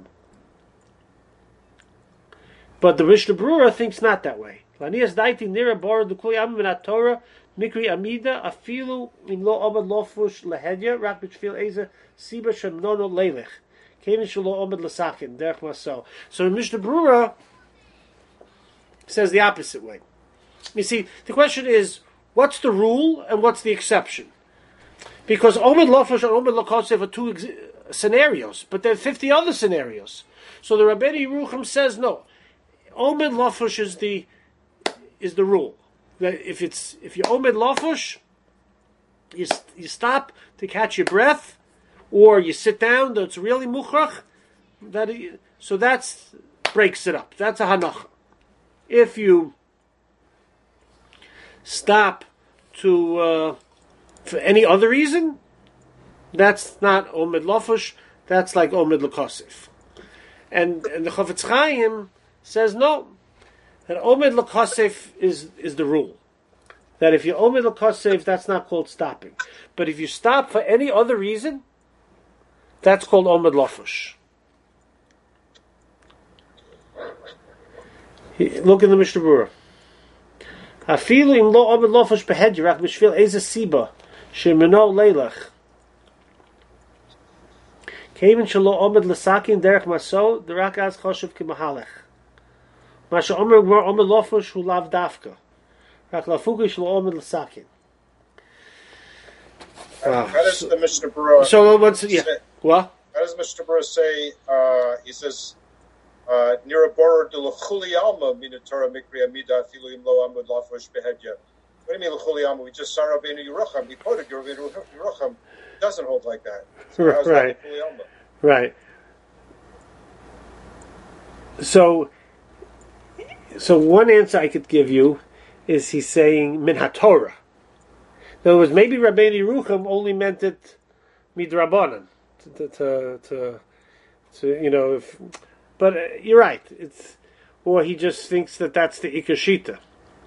Speaker 1: But the Mishnah Brura thinks not that way. Lanias daiti nira bar the kuyam min Torah mikri amida afilu in lo Omid Lofish lehedya rak b'tfil eza siba shemnono leilech kevin shelo Omid l'sakin derech maso. So Mishnah Brura says the opposite way. You see, the question is, what's the rule and what's the exception? Because Omid Lofish and Omid L'Kosef are two ex- scenarios, but there are fifty other scenarios. So the Rabbeinu Yerucham says no. Omid Lofish is the is the rule. that if it's if you're omed lafush, you you stop to catch your breath, or you sit down. That's really muchrach. That so that's breaks it up. That's a hanacha. If you stop to uh, for any other reason, that's not omed lafush. That's like omed l'kosif. And and the Chofetz Chaim says no. That omed l'kosif is is the rule. That if you omed l'kosif, that's not called stopping. But if you stop for any other reason, that's called omed lafush. Look in the Mishnah Berurah. Afilu im lo omed lafush behedrak b'shvil eze siba shemino leilach. Kevin shelo omed l'sakin derech maso derak az choshev k'mahalech. Masha omer gmor omed lafush hu lav dafka. Rak lafuki shelo omed l'sakin.
Speaker 10: How does the Mishnah Berurah
Speaker 1: So what's yeah?
Speaker 10: say,
Speaker 1: What?
Speaker 10: How does Mishnah Berurah say? Uh, he says, "Nira borer de l'chuli alma mina Torah mikri amida afilu im lo amud lafush behedya." What do you mean l'chuli alma? We just saw Rabbeinu Yerucham. He quoted Rabbeinu Yerucham. It doesn't hold like that. So how's
Speaker 1: Right.
Speaker 10: that l'chuli alma?
Speaker 1: Right. So, so one answer I could give you is he's saying min haTorah. In other words, maybe Rabbeinu Yerucham only meant it midrabanan, to, to, to, to, to you know. If, but uh, you're right. It's or he just thinks that that's the ikashita.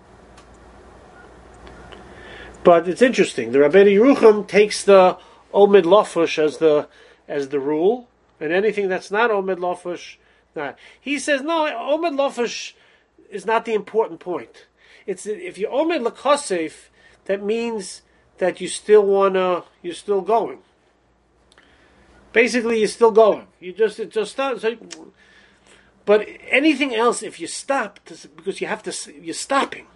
Speaker 1: But it's interesting. The Rabbeinu Yerucham takes the omed lafush as the as the rule, and anything that's not omed lafush, not. He says no. Omed lafush is not the important point. It's if you omed l'kosef, that means that you still wanna, you're still going. Basically, you're still going. You just it just starts. So, but anything else, if you stop, because you have to, you're stopping.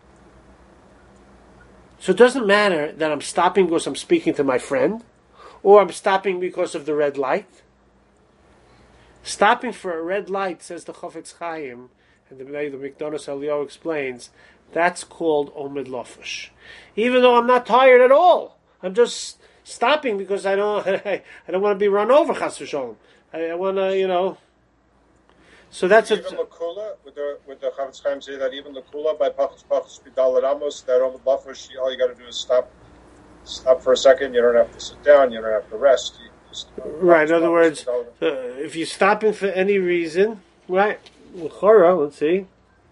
Speaker 1: So it doesn't matter that I'm stopping because I'm speaking to my friend, or I'm stopping because of the red light. Stopping for a red light, says the Chofetz Chaim, and the the Mikdanos Eliyahu explains, that's called omed lafush. Even though I'm not tired at all, I'm just stopping because I don't, I don't want to be run over. Chas v'sholom. I, I want to, you know. So that's
Speaker 10: even
Speaker 1: a,
Speaker 10: l'kula. Would the would the Chofetz Chaim say that even l'kula by pachas pachas b'dal ramos that omed lafush, all you got to do is stop, stop for a second. You don't have to sit down. You don't have to rest. You just, you know,
Speaker 1: right. In other words, uh, if you're stopping for any reason, right? L'chora, let's see.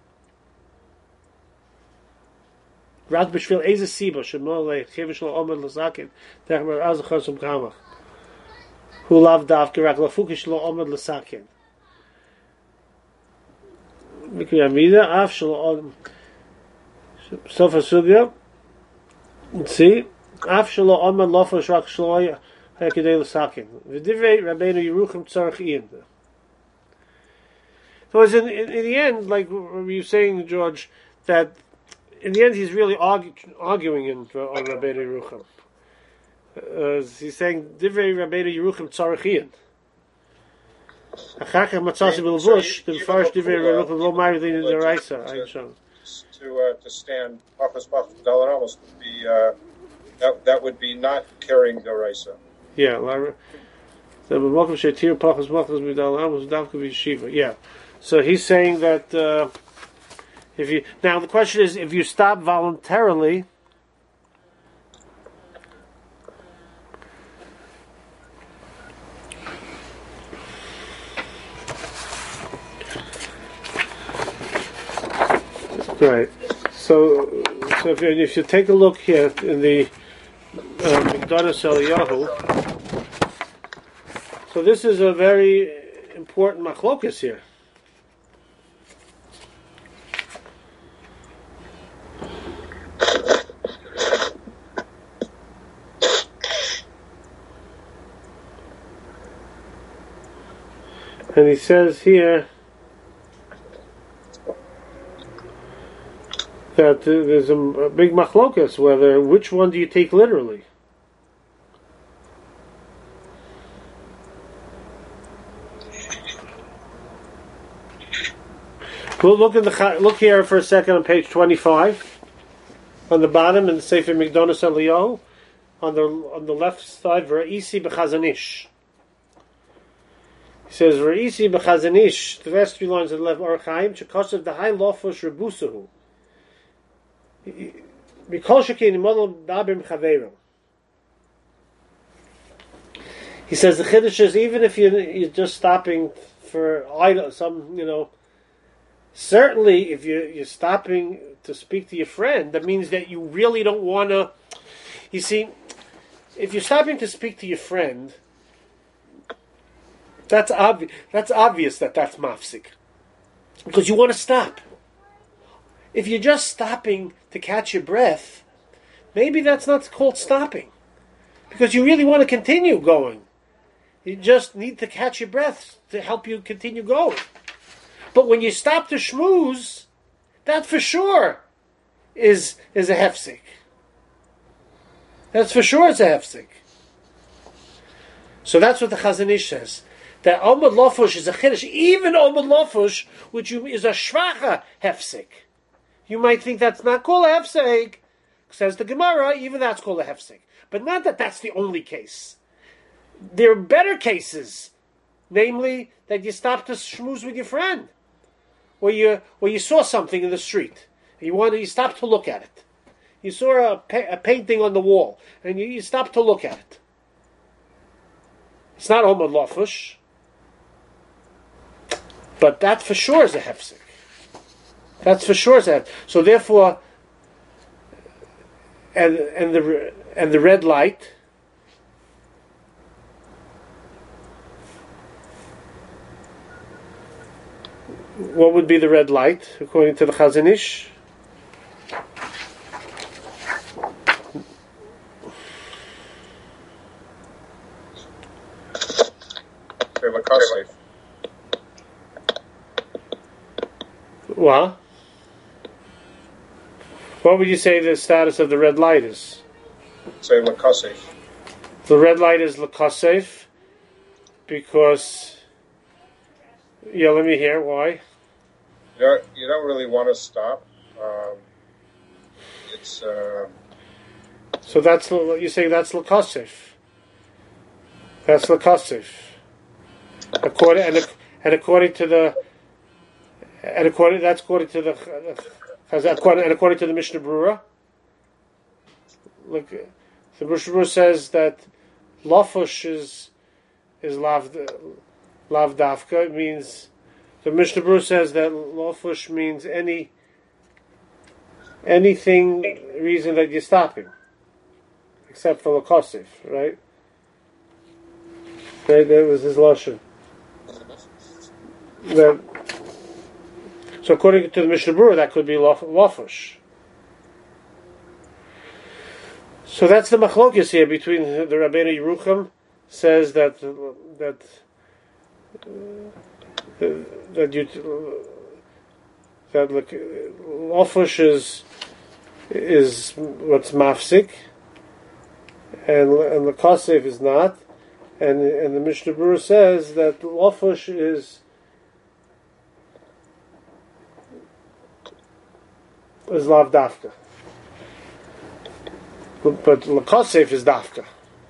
Speaker 1: Rak b'shvil eze siba shemo le'chev shlo omed l'sakin derech az chosum kamach hu lav davke rak lafuki shlo omed l'sakin mikri amida af shlo sof asugya. Let's see, af shlo omed lafush rak shlo hakidei l'sakin v'divrei Rabbeinu Yerucham tzarich iyin. So as in, in, in the end, like were you saying, George, that in the end he's really argue, arguing in, on Rabbeinu Yerucham. Uh, he's saying, Divrei Rabbeinu Yerucham tzarichian. Achar kach matzasi b'levush, the first Divrei Yerucham lo ma'ir din d'oraisa.
Speaker 10: To uh, to stand pachas pachas b'dal ramos would be uh, that that would be not carrying d'oraisa.
Speaker 1: Yeah, the b'mokum shetir pachas pachas b'dal ramos davka b'yeshiva. Yeah. So he's saying that uh, if you now the question is if you stop voluntarily, right. So so if you, if you take a look here in the uh, Mikdanos Eliyahu, so this is a very important machlokas here. And he says here that there's a, a big machlokas whether which one do you take literally. We'll look in the look here for a second on page twenty-five. on the bottom in the Sefer Migdonos Eliyahu, on the on the left side, V'ra'isi b'chazanish. He says, V'ra'isi b'chazanish, the last three lines of the left, Or Chaim, Shekosav Dahai Lofush Rebusahu. Mikol Shekin Imodel Dabim Chaverim. He says the Chiddush is, even if you, you're just stopping for some, you know, certainly if you're, you're stopping to speak to your friend, that means that you really don't want to. You see, if you're stopping to speak to your friend, that's obvious. That's obvious that that's mafsik, because you want to stop. If you're just stopping to catch your breath, maybe that's not called stopping, because you really want to continue going. You just need to catch your breath to help you continue going. But when you stop to schmooze, that for sure is is a hefsek. That's for sure is a hefsek. So that's what the Chazon Ish says. That Omid Lofush is a chiddush, even Omid Lofush, which is a shvacha hefsek. You might think that's not called a hefsek. Says the Gemara, even that's called a hefsek. But not that that's the only case. There are better cases, namely that you stop to schmooze with your friend, or you or you saw something in the street, and you wanted you stopped to look at it. You saw a, pa- a painting on the wall, and you, you stopped to look at it. It's not Omid Lofush, but that for sure is a hefsek. That's for sure is a hefsek. So therefore, and and the and the red light. What would be the red light, according to the Chazon Ish? What? What would you say the status of the red light is?
Speaker 10: Say Lakasef.
Speaker 1: The red light is Lakasef because... Yeah, let me hear why.
Speaker 10: You don't, you don't really want to stop. Um, it's uh...
Speaker 1: so that's you say that's Lakasef. That's Lakasef. According and, and according to the and according that's according to the according and according to the Mishnah Berurah. Look, the Mishnah Berurah says that Lofush is is lav. Lav dafka, it means, the Mishnah Berurah says that lofush means any anything reason that you're stopping, except for lakosif, right? Right, that was his lashon. That, so according to the Mishnah Berurah, that could be lofush. So that's the machlokes here between the Rabbeinu Yerucham says that that. Uh, that you that like lofush is is what's mafsik, and and the kasef is not, and and the Mishnah Berurah says that lofush is is lav dafka, but, but lakasef is dafka.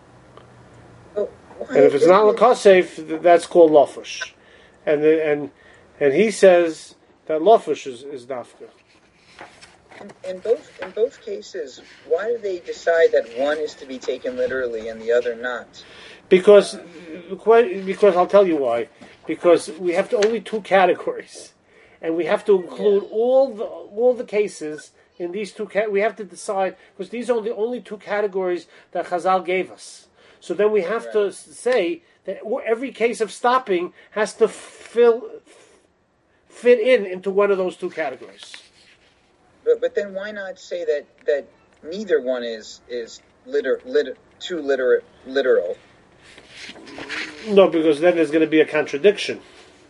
Speaker 1: And if it's not lakasef, that's called lofush, and the, and and he says that lofush is, is dafka.
Speaker 7: In, in both in both cases, why do they decide that one is to be taken literally and the other not?
Speaker 1: Because because I'll tell you why. Because we have to, only two categories, and we have to include yeah. all the all the cases in these two. We have to decide, because these are the only two categories that Chazal gave us. So then we have right. to say that every case of stopping has to fill, fit in into one of those two categories.
Speaker 7: But but then why not say that, that neither one is is liter, liter, too liter, literal?
Speaker 1: No, because then there's going to be a contradiction.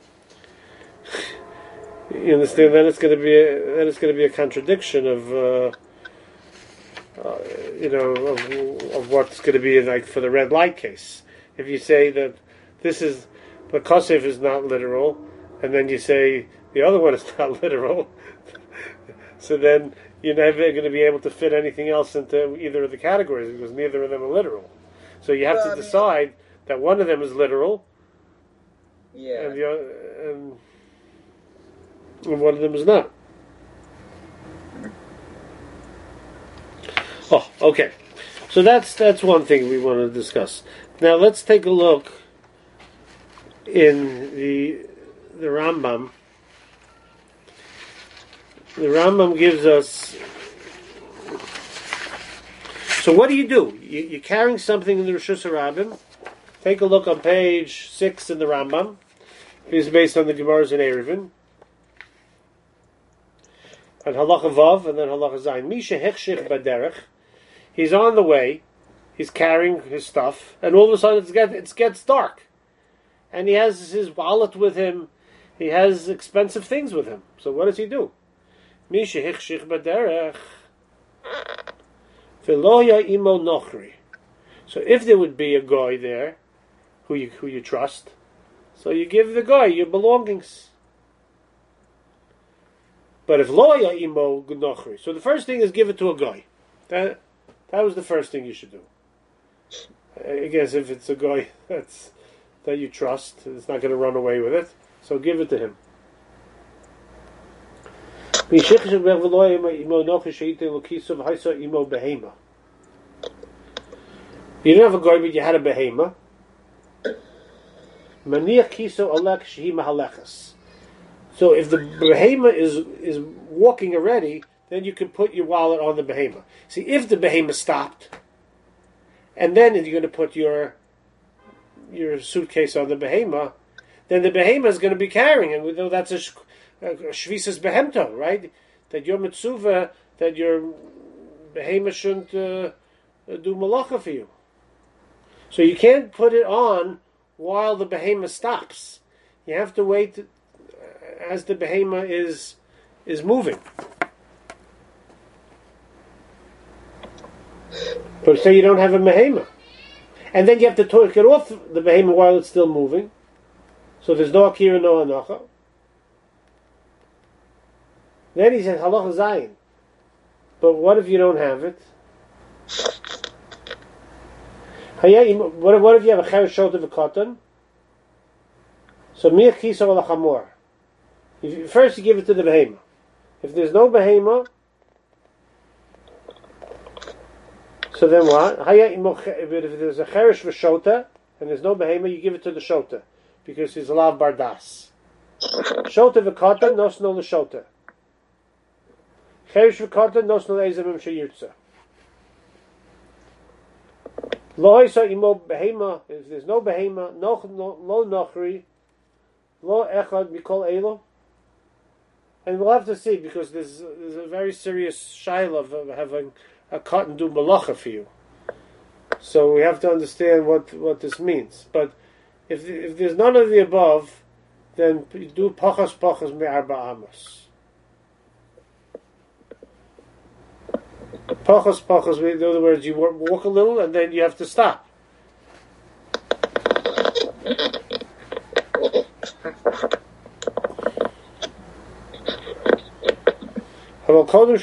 Speaker 1: You understand? Then it's going to be a, then it's going to be a contradiction of. Uh, Uh, you know, of, of what's going to be like for the red light case. If you say that this is, the kasef is not literal, and then you say the other one is not literal, so then you're never going to be able to fit anything else into either of the categories because neither of them are literal. So you have
Speaker 7: Well,
Speaker 1: to
Speaker 7: I mean-
Speaker 1: decide that one of them is literal,
Speaker 7: Yeah.
Speaker 1: and the other, and, and one of them is not. Oh, okay. So that's that's one thing we want to discuss. Now let's take a look in the the Rambam. The Rambam gives us. So what do you do? You, you're carrying something in the Rishus Harabim. Take a look on page six in the Rambam. It's based on the Gemaras in Eruvin. And Halacha Vav, and then Halacha Zayin. Misha Hechshich Baderech. He's on the way. He's carrying his stuff, and all of a sudden it gets, it gets dark. And he has his wallet with him. He has expensive things with him. So what does he do? Misha Hechshich Baderech. Veloya imo nochri. So if there would be a guy there who you who you trust, so you give the guy your belongings. But if loya imo nochri, so the first thing is give it to a guy. That that was the first thing you should do. I guess if it's a guy that's that you trust, it's not going to run away with it. So give it to him. You don't have a guy, but you had a behema. So if the behema is is walking already, then you can put your wallet on the behema. See, if the behema stopped, and then you're going to put your your suitcase on the behema, then the behema is going to be carrying, and we know that's a shvisas behemto, right? That your mitzvah, that your behema shouldn't uh, do malacha for you. So you can't put it on while the behema stops. You have to wait as the behema is is moving. But say you don't have a behema, and then you have to take it off the behema while it's still moving. So there's no akira, no anacha. Then he says halacha zayin. But what if you don't have it? What if, what if you have a cheresh shot of a cotton? So mir kisa or chamor. First you give it to the behema. If there's no behema, so then what? If there's a cheresh v'shota and there's no behema, you give it to the shota because he's alav bardas. Shota v'katan nos no l'shota. Cheresh v'katan nos no l'ezemim sheyirtza. Lo isa imo behema. If there's no behema, no lo nochri, lo echad mikol elo. And we'll have to see because there's there's a very serious shaila of having a cotton do malacha for you. So we have to understand what, what this means. But if if there's none of the above, then do pachas pachas me'arba amos. Pachas pachas, in other words, you walk a little and then you have to stop. So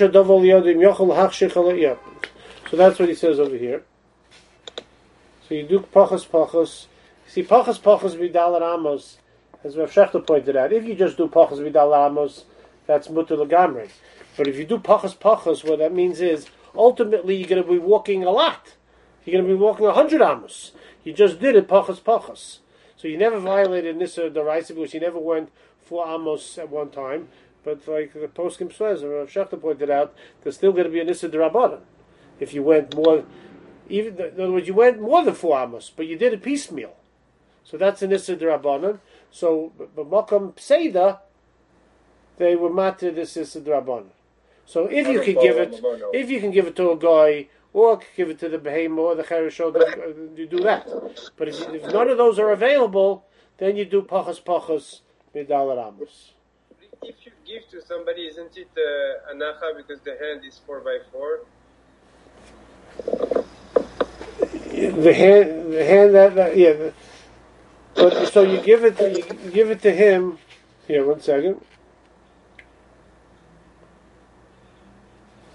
Speaker 1: that's what he says over here. So you do pachas pachas. See, pachas pachas vidal amos, as Rav Shechter pointed out. If you just do pachas vidal amos, that's mutter legamrei. But if you do pachas pachas, what that means is ultimately you're going to be walking a lot. You're going to be walking a hundred amos. You just did it pachas pachas. So you never violated Nisa Daraisa because you never went four amos at one time. But like the poskim says, or Rav Shechter pointed out, there's still going to be a Nisa D'Rabbanan. If you went more, even in other words, you went more than four amos, but you did it piecemeal. So that's a Nisa D'Rabbanan. So, but Makam Pseida, they were matter this Nisa D'Rabbanan. So if you can give it, if you can give it to a guy, or give it to the behemoth or the chereshot, you do that. But if, if none of those are available, then you do pachas pachas midal amos.
Speaker 6: If you give to somebody, isn't it uh, anacha because the hand is four by four?
Speaker 1: The hand, the hand that, that yeah. The, but so you give it, to, you give it to him. Here, one second.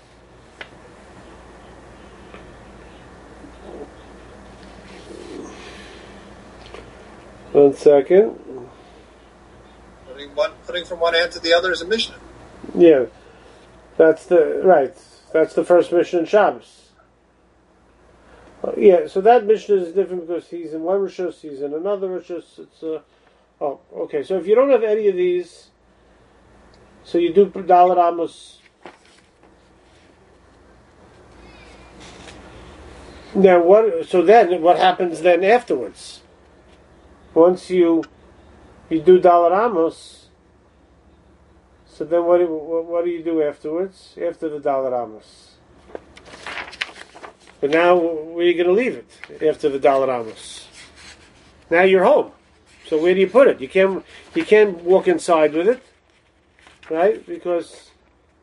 Speaker 1: One second.
Speaker 8: Putting one, putting from one hand to the other is a Mishnah.
Speaker 1: Yeah, that's the right. That's the first Mishnah in Shabbos. Uh, yeah, so that Mishnah is different because he's in one Rishus, he's in another Rishus. It's uh, oh, okay. So if you don't have any of these, so you do Dalet Amos. Now what? So then, what happens then afterwards? Once you you do Dalet Amos, so then what, do, what what do you do afterwards? After the Dalet Amos. But now, where are you going to leave it after the Dalet Amos? Now you're home. So where do you put it? You can't you can't walk inside with it, right? Because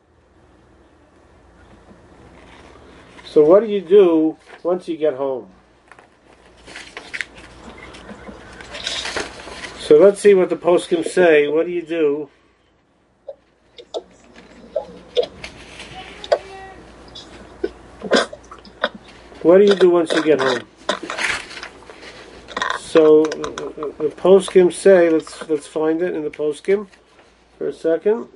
Speaker 1: so what do you do once you get home? So let's see what the poskim say. What do you do? What do you do once you get home? So the poskim say, let's let's find it in the poskim for a second.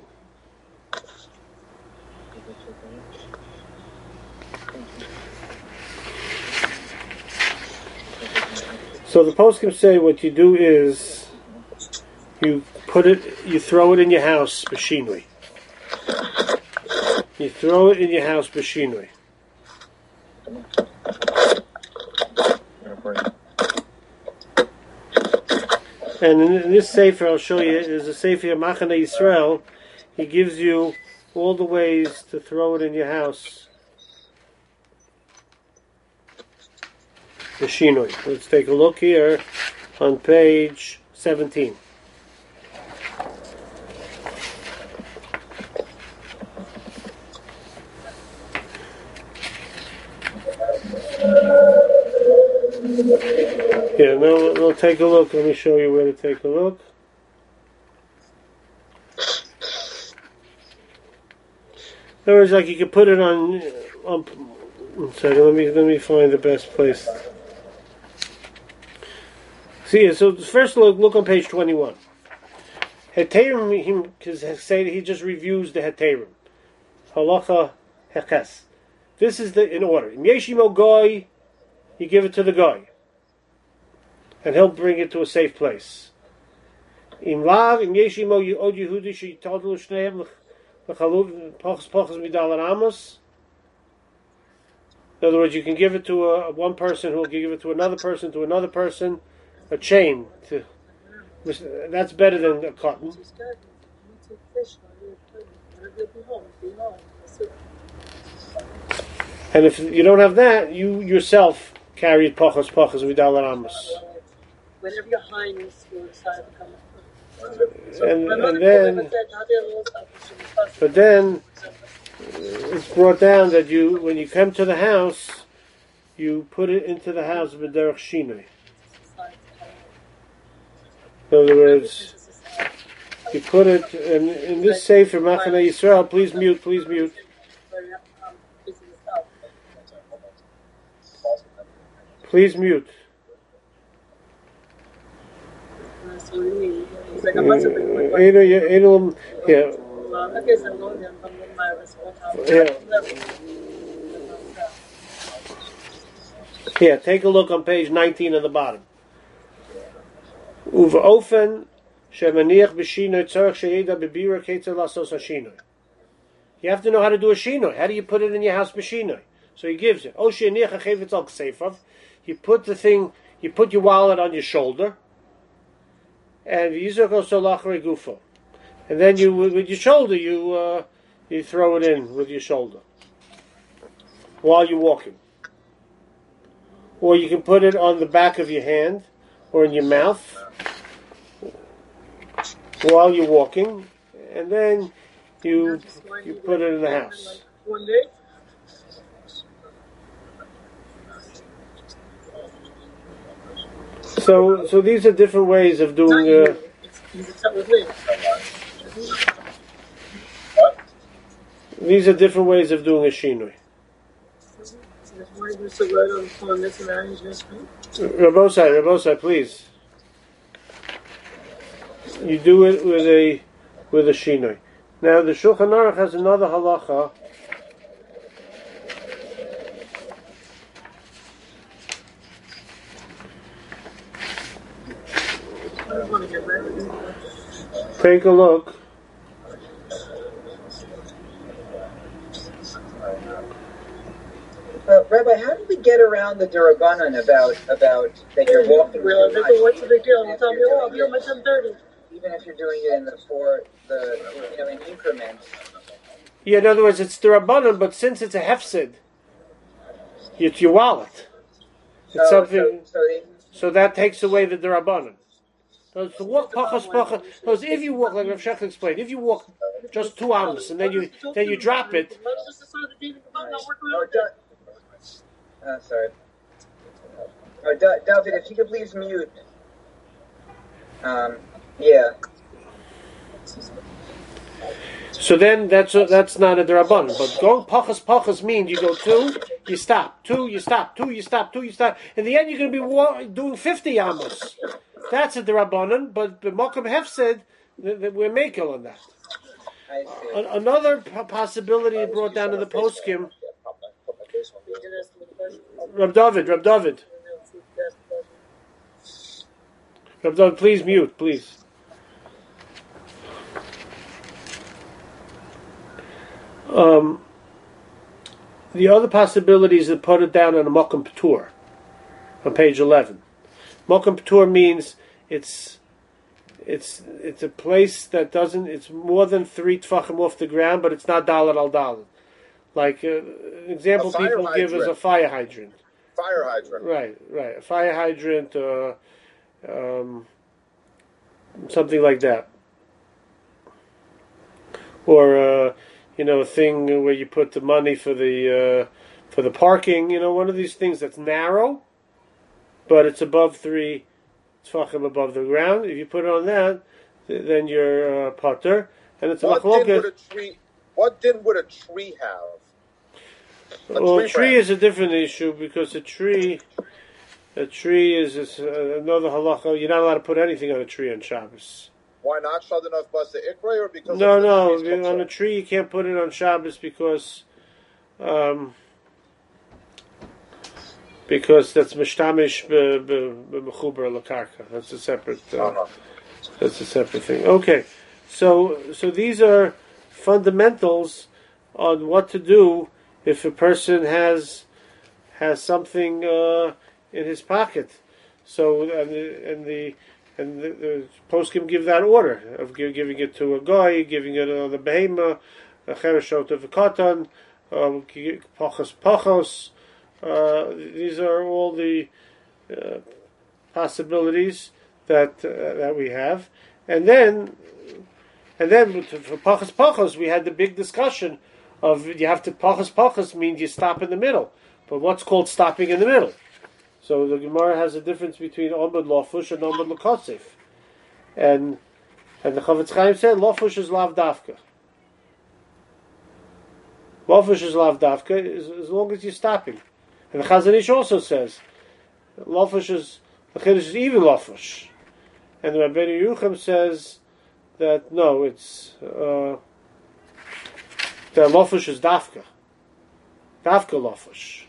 Speaker 1: So the poskim say what you do is you put it, you throw it in your house, b'shinui. You throw it in your house, b'shinui. And in, in this sefer, I'll show you, there's a sefer Machane Yisrael. He gives you all the ways to throw it in your house. The Shinoi. Let's take a look here on page seventeen. Yeah, now we'll take a look. Let me show you where to take a look. In other words, like you could put it on. on one second. Let me let me find the best place. See, so first look look on page twenty-one. Heterim, he say he just reviews the heterim. Halacha hekes. This is the in order. Im yeshimo goy, you give it to the guy, and he'll bring it to a safe place. Im lav im yeshimo od yehudi sheytadlu shneim lechaluv pachas pachas midal amos. In other words, you can give it to a, one person who will give it to another person, to another person, a chain. To, that's better than a cotton. And if you don't have that, you yourself carry it pachas pachas midal amos.
Speaker 11: Whenever you're high, you decide to come.
Speaker 1: And, and then, but then it's brought down that you, when you come to the house, you put it into the house b'derech shinui. In other words, you put it in, in this sefer Machane Yisrael. Please mute. Please mute. Please mute. Yeah. Yeah. Yeah, take a look on page nineteen at the bottom. Uva ofen shemaniach b'shinoi tzarech sheyeda b'bira ketzer lasos hashinoi. You have to know how to do a shinoi. How do you put it in your house b'shinoi? So he gives it. O sheniach achevetz al ksefav. You put the thing, you put your wallet on your shoulder, and yizoko solachre gufo. And then you, with your shoulder, you uh, you throw it in with your shoulder while you're walking. Or you can put it on the back of your hand or in your mouth while you're walking, and then you you put it in the house.
Speaker 11: One day.
Speaker 1: So, so these are different ways of doing. Uh, these are different ways of doing a shinui.
Speaker 11: Rabosai,
Speaker 1: Rabosai, please. you do it with a with a shinoi. Now the Shulchan Aruch has another halacha. Take a look.
Speaker 7: Uh, Rabbi, how did we get around the Durabanan about about that you're walking?
Speaker 11: Well, what's the big deal? Tell me, oh, I'll be home at ten thirty.
Speaker 7: Even if you're doing it in the four, the you know, in increments.
Speaker 1: Yeah, in other words, it's Durabanan, but since it's a hefsid, it's your wallet. It's
Speaker 7: So,
Speaker 1: something.
Speaker 7: so, so they,
Speaker 1: So that takes away the Durabanan. So to walk pachas pachas. Because if you walk, like Rav Shech explained, if you walk just two hours and then you then you drop it.
Speaker 7: oh, Da- uh, sorry. Oh, Da- David, if you could please mute. Um, yeah.
Speaker 1: So then that's a, that's not a Durabanan. But going pachas pachas means you go two, you stop, two, you stop, two, you stop, two, you stop. In the end, you're going to be wa- doing fifty amos. That's a Durabanan, but the Mokum Hefsid, that we're making on that.
Speaker 7: I see.
Speaker 1: A- another p- possibility brought down to the poskim. Rab David, Rab David. Rab David, please mute, please. Um, the other possibility is to put it down on a Mokum P'tur, on page eleven. Mokum P'tur means it's it's it's a place that doesn't. It's more than three tfachim off the ground, but it's not dalet al dalet. Like uh, an example, people give is a fire hydrant.
Speaker 4: Fire hydrant.
Speaker 1: Right, right. A fire hydrant, uh, um, something like that, or uh, you know, a thing where you put the money for the uh, for the parking. You know, one of these things that's narrow, but it's above three tfachim above the ground. If you put it on that, then you're uh, potter, and it's
Speaker 4: What
Speaker 1: a
Speaker 4: din would
Speaker 1: machloket.
Speaker 4: a tree? What din would a tree have? A
Speaker 1: Well,
Speaker 4: tree
Speaker 1: a tree
Speaker 4: branch.
Speaker 1: is a different issue because a tree, a tree is, is uh, another halacha. You're not allowed to put anything on a tree on Shabbos.
Speaker 4: Why not? Shadanav Basa Ikra or because
Speaker 1: No,
Speaker 4: of the
Speaker 1: no,
Speaker 4: tree's
Speaker 1: on
Speaker 4: kosher?
Speaker 1: a tree you can't put it on Shabbos because, um, because that's mishtamish b'mechuber lakarka. That's a separate. Uh,
Speaker 4: Uh-huh.
Speaker 1: That's a separate thing. Okay, so so these are fundamentals on what to do if a person has has something uh, in his pocket. So and the and the, and the, the poskim give that order of give, giving it to a guy, giving it on the behema, a chereshot of a katan, um, pachos pachos. Uh, these are all the uh, possibilities that uh, that we have, and then and then for pachos pachos we had the big discussion of you have to pachos pachos means you stop in the middle, but what's called stopping in the middle? So the Gemara has a difference between omud lofush and omud lekosif, and and the Chavetz Chaim said lofush is lav dafka. Lofush is lav dafka as, as long as you're stopping, and the Chazon Ish also says lofush is the chiddush is even lofush, and the Rabbeinu Yerucham says that no, it's uh, that lofush is dafka, dafka lofush.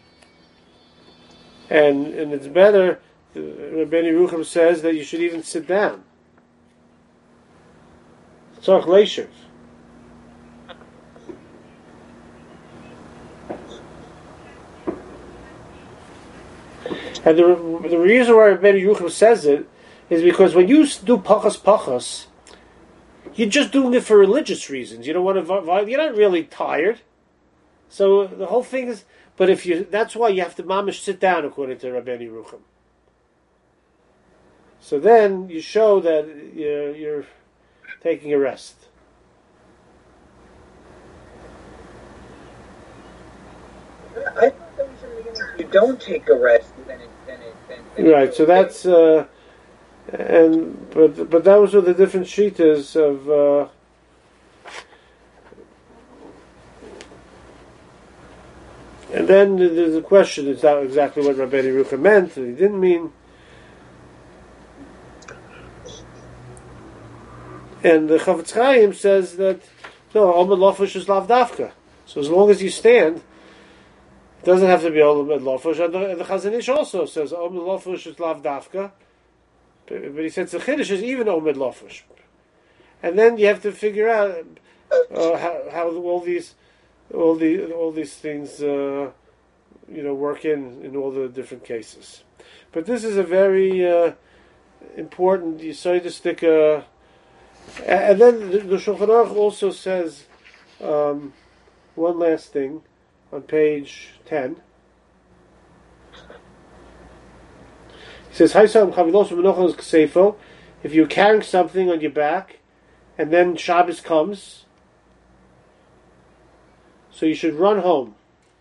Speaker 1: And and it's better, uh, Rabbeinu Yerucham says that you should even sit down. Tzarech leishiv. And the the reason why Rabbeinu Yerucham says it is because when you do pachas pachas, you're just doing it for religious reasons. You don't want to. You're not really tired. So the whole thing is. But if you, that's why you have to mamish sit down according to Rabbeinu Yerucham. So then you show that you're, you're taking a rest.
Speaker 7: I thought that was in the beginning. If you don't take a rest, then it, then it, then, then
Speaker 1: Right.
Speaker 7: it's
Speaker 1: So
Speaker 7: okay.
Speaker 1: that's uh, and but but those are the different shitas of. Uh, And then there's a question, is that exactly what Rabbeinu Yerucham meant, and he didn't mean. And the Chavetz Chaim says that no, Omid Lofush is lav dafka. So as long as you stand, it doesn't have to be Omid Lofush. And the, and the Chazon Ish also says Omid Lofush is lav dafka. But, but he says the Chiddush is even Omid Lofush. And then you have to figure out uh, how, how all these, all the all these things, uh, you know, work in in all the different cases. But this is a very uh, important Yisodistic. Uh, and then the, the Shulchan Aruch also says um, one last thing on page ten. He says, if you're carrying something on your back, and then Shabbos comes, so you should run home.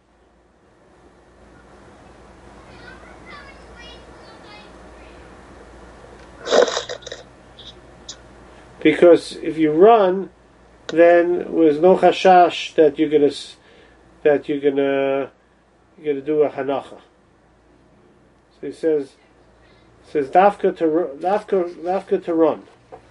Speaker 1: Because if you run, then there's no chashash that you're gonna that you're gonna you're gonna do a hanacha. So he says says dafka to dafka dafka to run.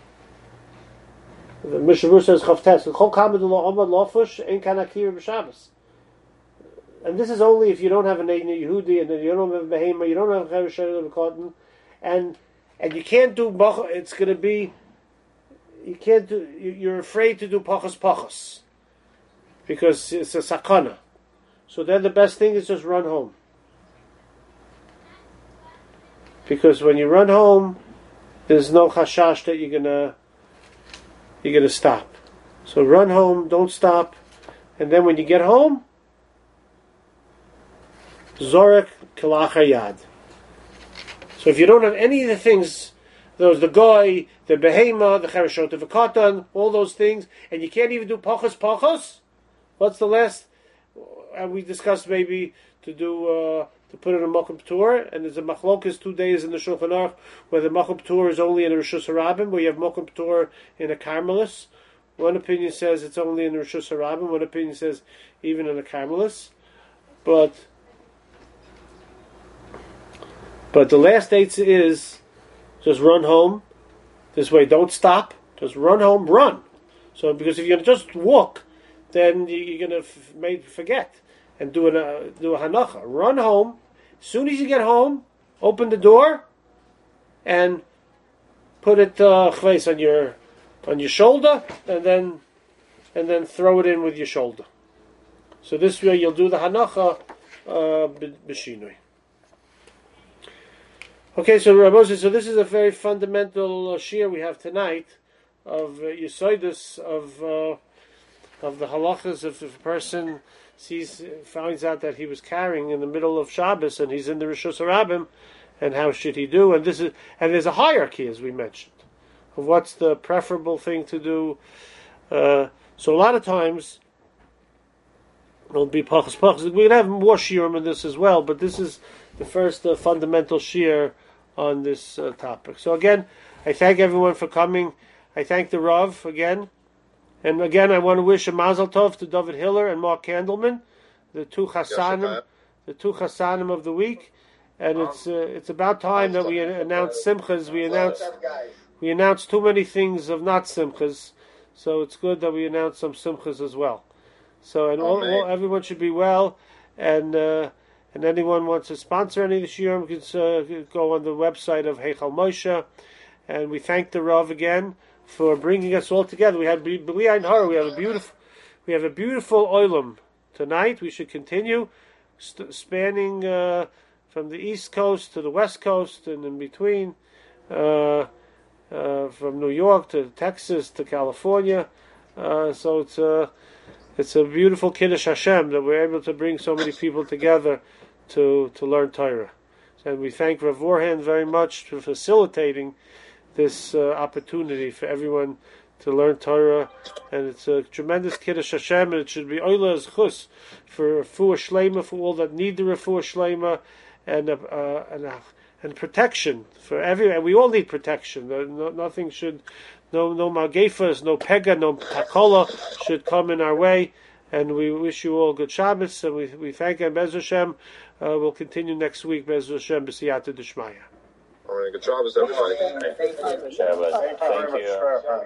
Speaker 1: The Mishnah says chavtes chol kamad lo amad lofush ein kan akir b'Shabbos. And this is only if you don't have a Yehudi and then you don't have a behema, you don't have a cheresh of cotton, and and you can't do bach. It's going to be you can't do. You're afraid to do pachas pachas because it's a sakana. So then the best thing is just run home. Because when you run home, there's no chashash that you're gonna you're gonna stop. So run home, don't stop, and then when you get home, zorek kilachar yad. So if you don't have any of the things, those the goy, the behema, the chereshot of a katan, all those things, and you can't even do pachas pachas. What's the last? And we discussed maybe to do uh, to put in a makom p'tur, and there's a machlokas two days in the Shulchan Aruch where the makom p'tur is only in a Rishus Harabim, where you have makom p'tur in a Carmelis. One opinion says it's only in the Rishus Harabim. One opinion says even in a Carmelis. But but the last eight is just run home. This way, don't stop. Just run home, run. So because if you're going to just walk, then you're going to f- may forget and do, an, uh, do a hanacha. Run home. As soon as you get home, open the door and put it uh, chveis on your on your shoulder, and then and then throw it in with your shoulder. So this way you'll do the hanacha b'shinui. Okay, so Rabbi, so this is a very fundamental uh, shir we have tonight of uh, Yesodus of uh, of the halachas. If a person sees finds out that he was carrying in the middle of Shabbos and he's in the Rishus Harabim, and how should he do? And this is and there's a hierarchy, as we mentioned, of what's the preferable thing to do. Uh, so a lot of times it'll be pachas pachas. We're gonna have more shiurim in this as well, but this is the first uh, fundamental shir on this uh, topic. So again, I thank everyone for coming. I thank the Rav again. And again, I want to wish a Mazel Tov to David Hiller and Mark Kandelman, the two Chassanim, the two Chassanim of the week. And it's uh, it's about time that we announce Simchas. We announced we announced too many things of not Simchas, so it's good that we announce some Simchas as well. So and all, all, everyone should be well, and uh, and anyone wants to sponsor any of the shiurim can uh, go on the website of Heichal Moshe. And we thank the Rav again for bringing us all together. We had B'li Ein Hara. We have a beautiful, we have a beautiful oilum tonight. We should continue st- spanning uh, from the east coast to the west coast and in between, uh, uh, from New York to Texas to California. Uh, so it's a it's a beautiful Kiddush Hashem that we're able to bring so many people together to to learn Torah. And we thank Rav Vorhan very much for facilitating this uh, opportunity for everyone to learn Torah, and it's a tremendous Kiddush Hashem, and it should be Oila Zchus for Refuah Shleima, for all that need the Refuah Shleima, and uh, uh, and uh, and protection for everyone. We all need protection. No, nothing should, no no Magefas, no Pega, no Takola should come in our way. And we wish you all good Shabbos, and we we thank you. Be'ez Hashem, uh, we'll continue next week. Be'ez Hashem, b'siyata d'shmaya.
Speaker 4: All right, good Shabbos, everybody.
Speaker 7: Thank you.
Speaker 12: Thank you.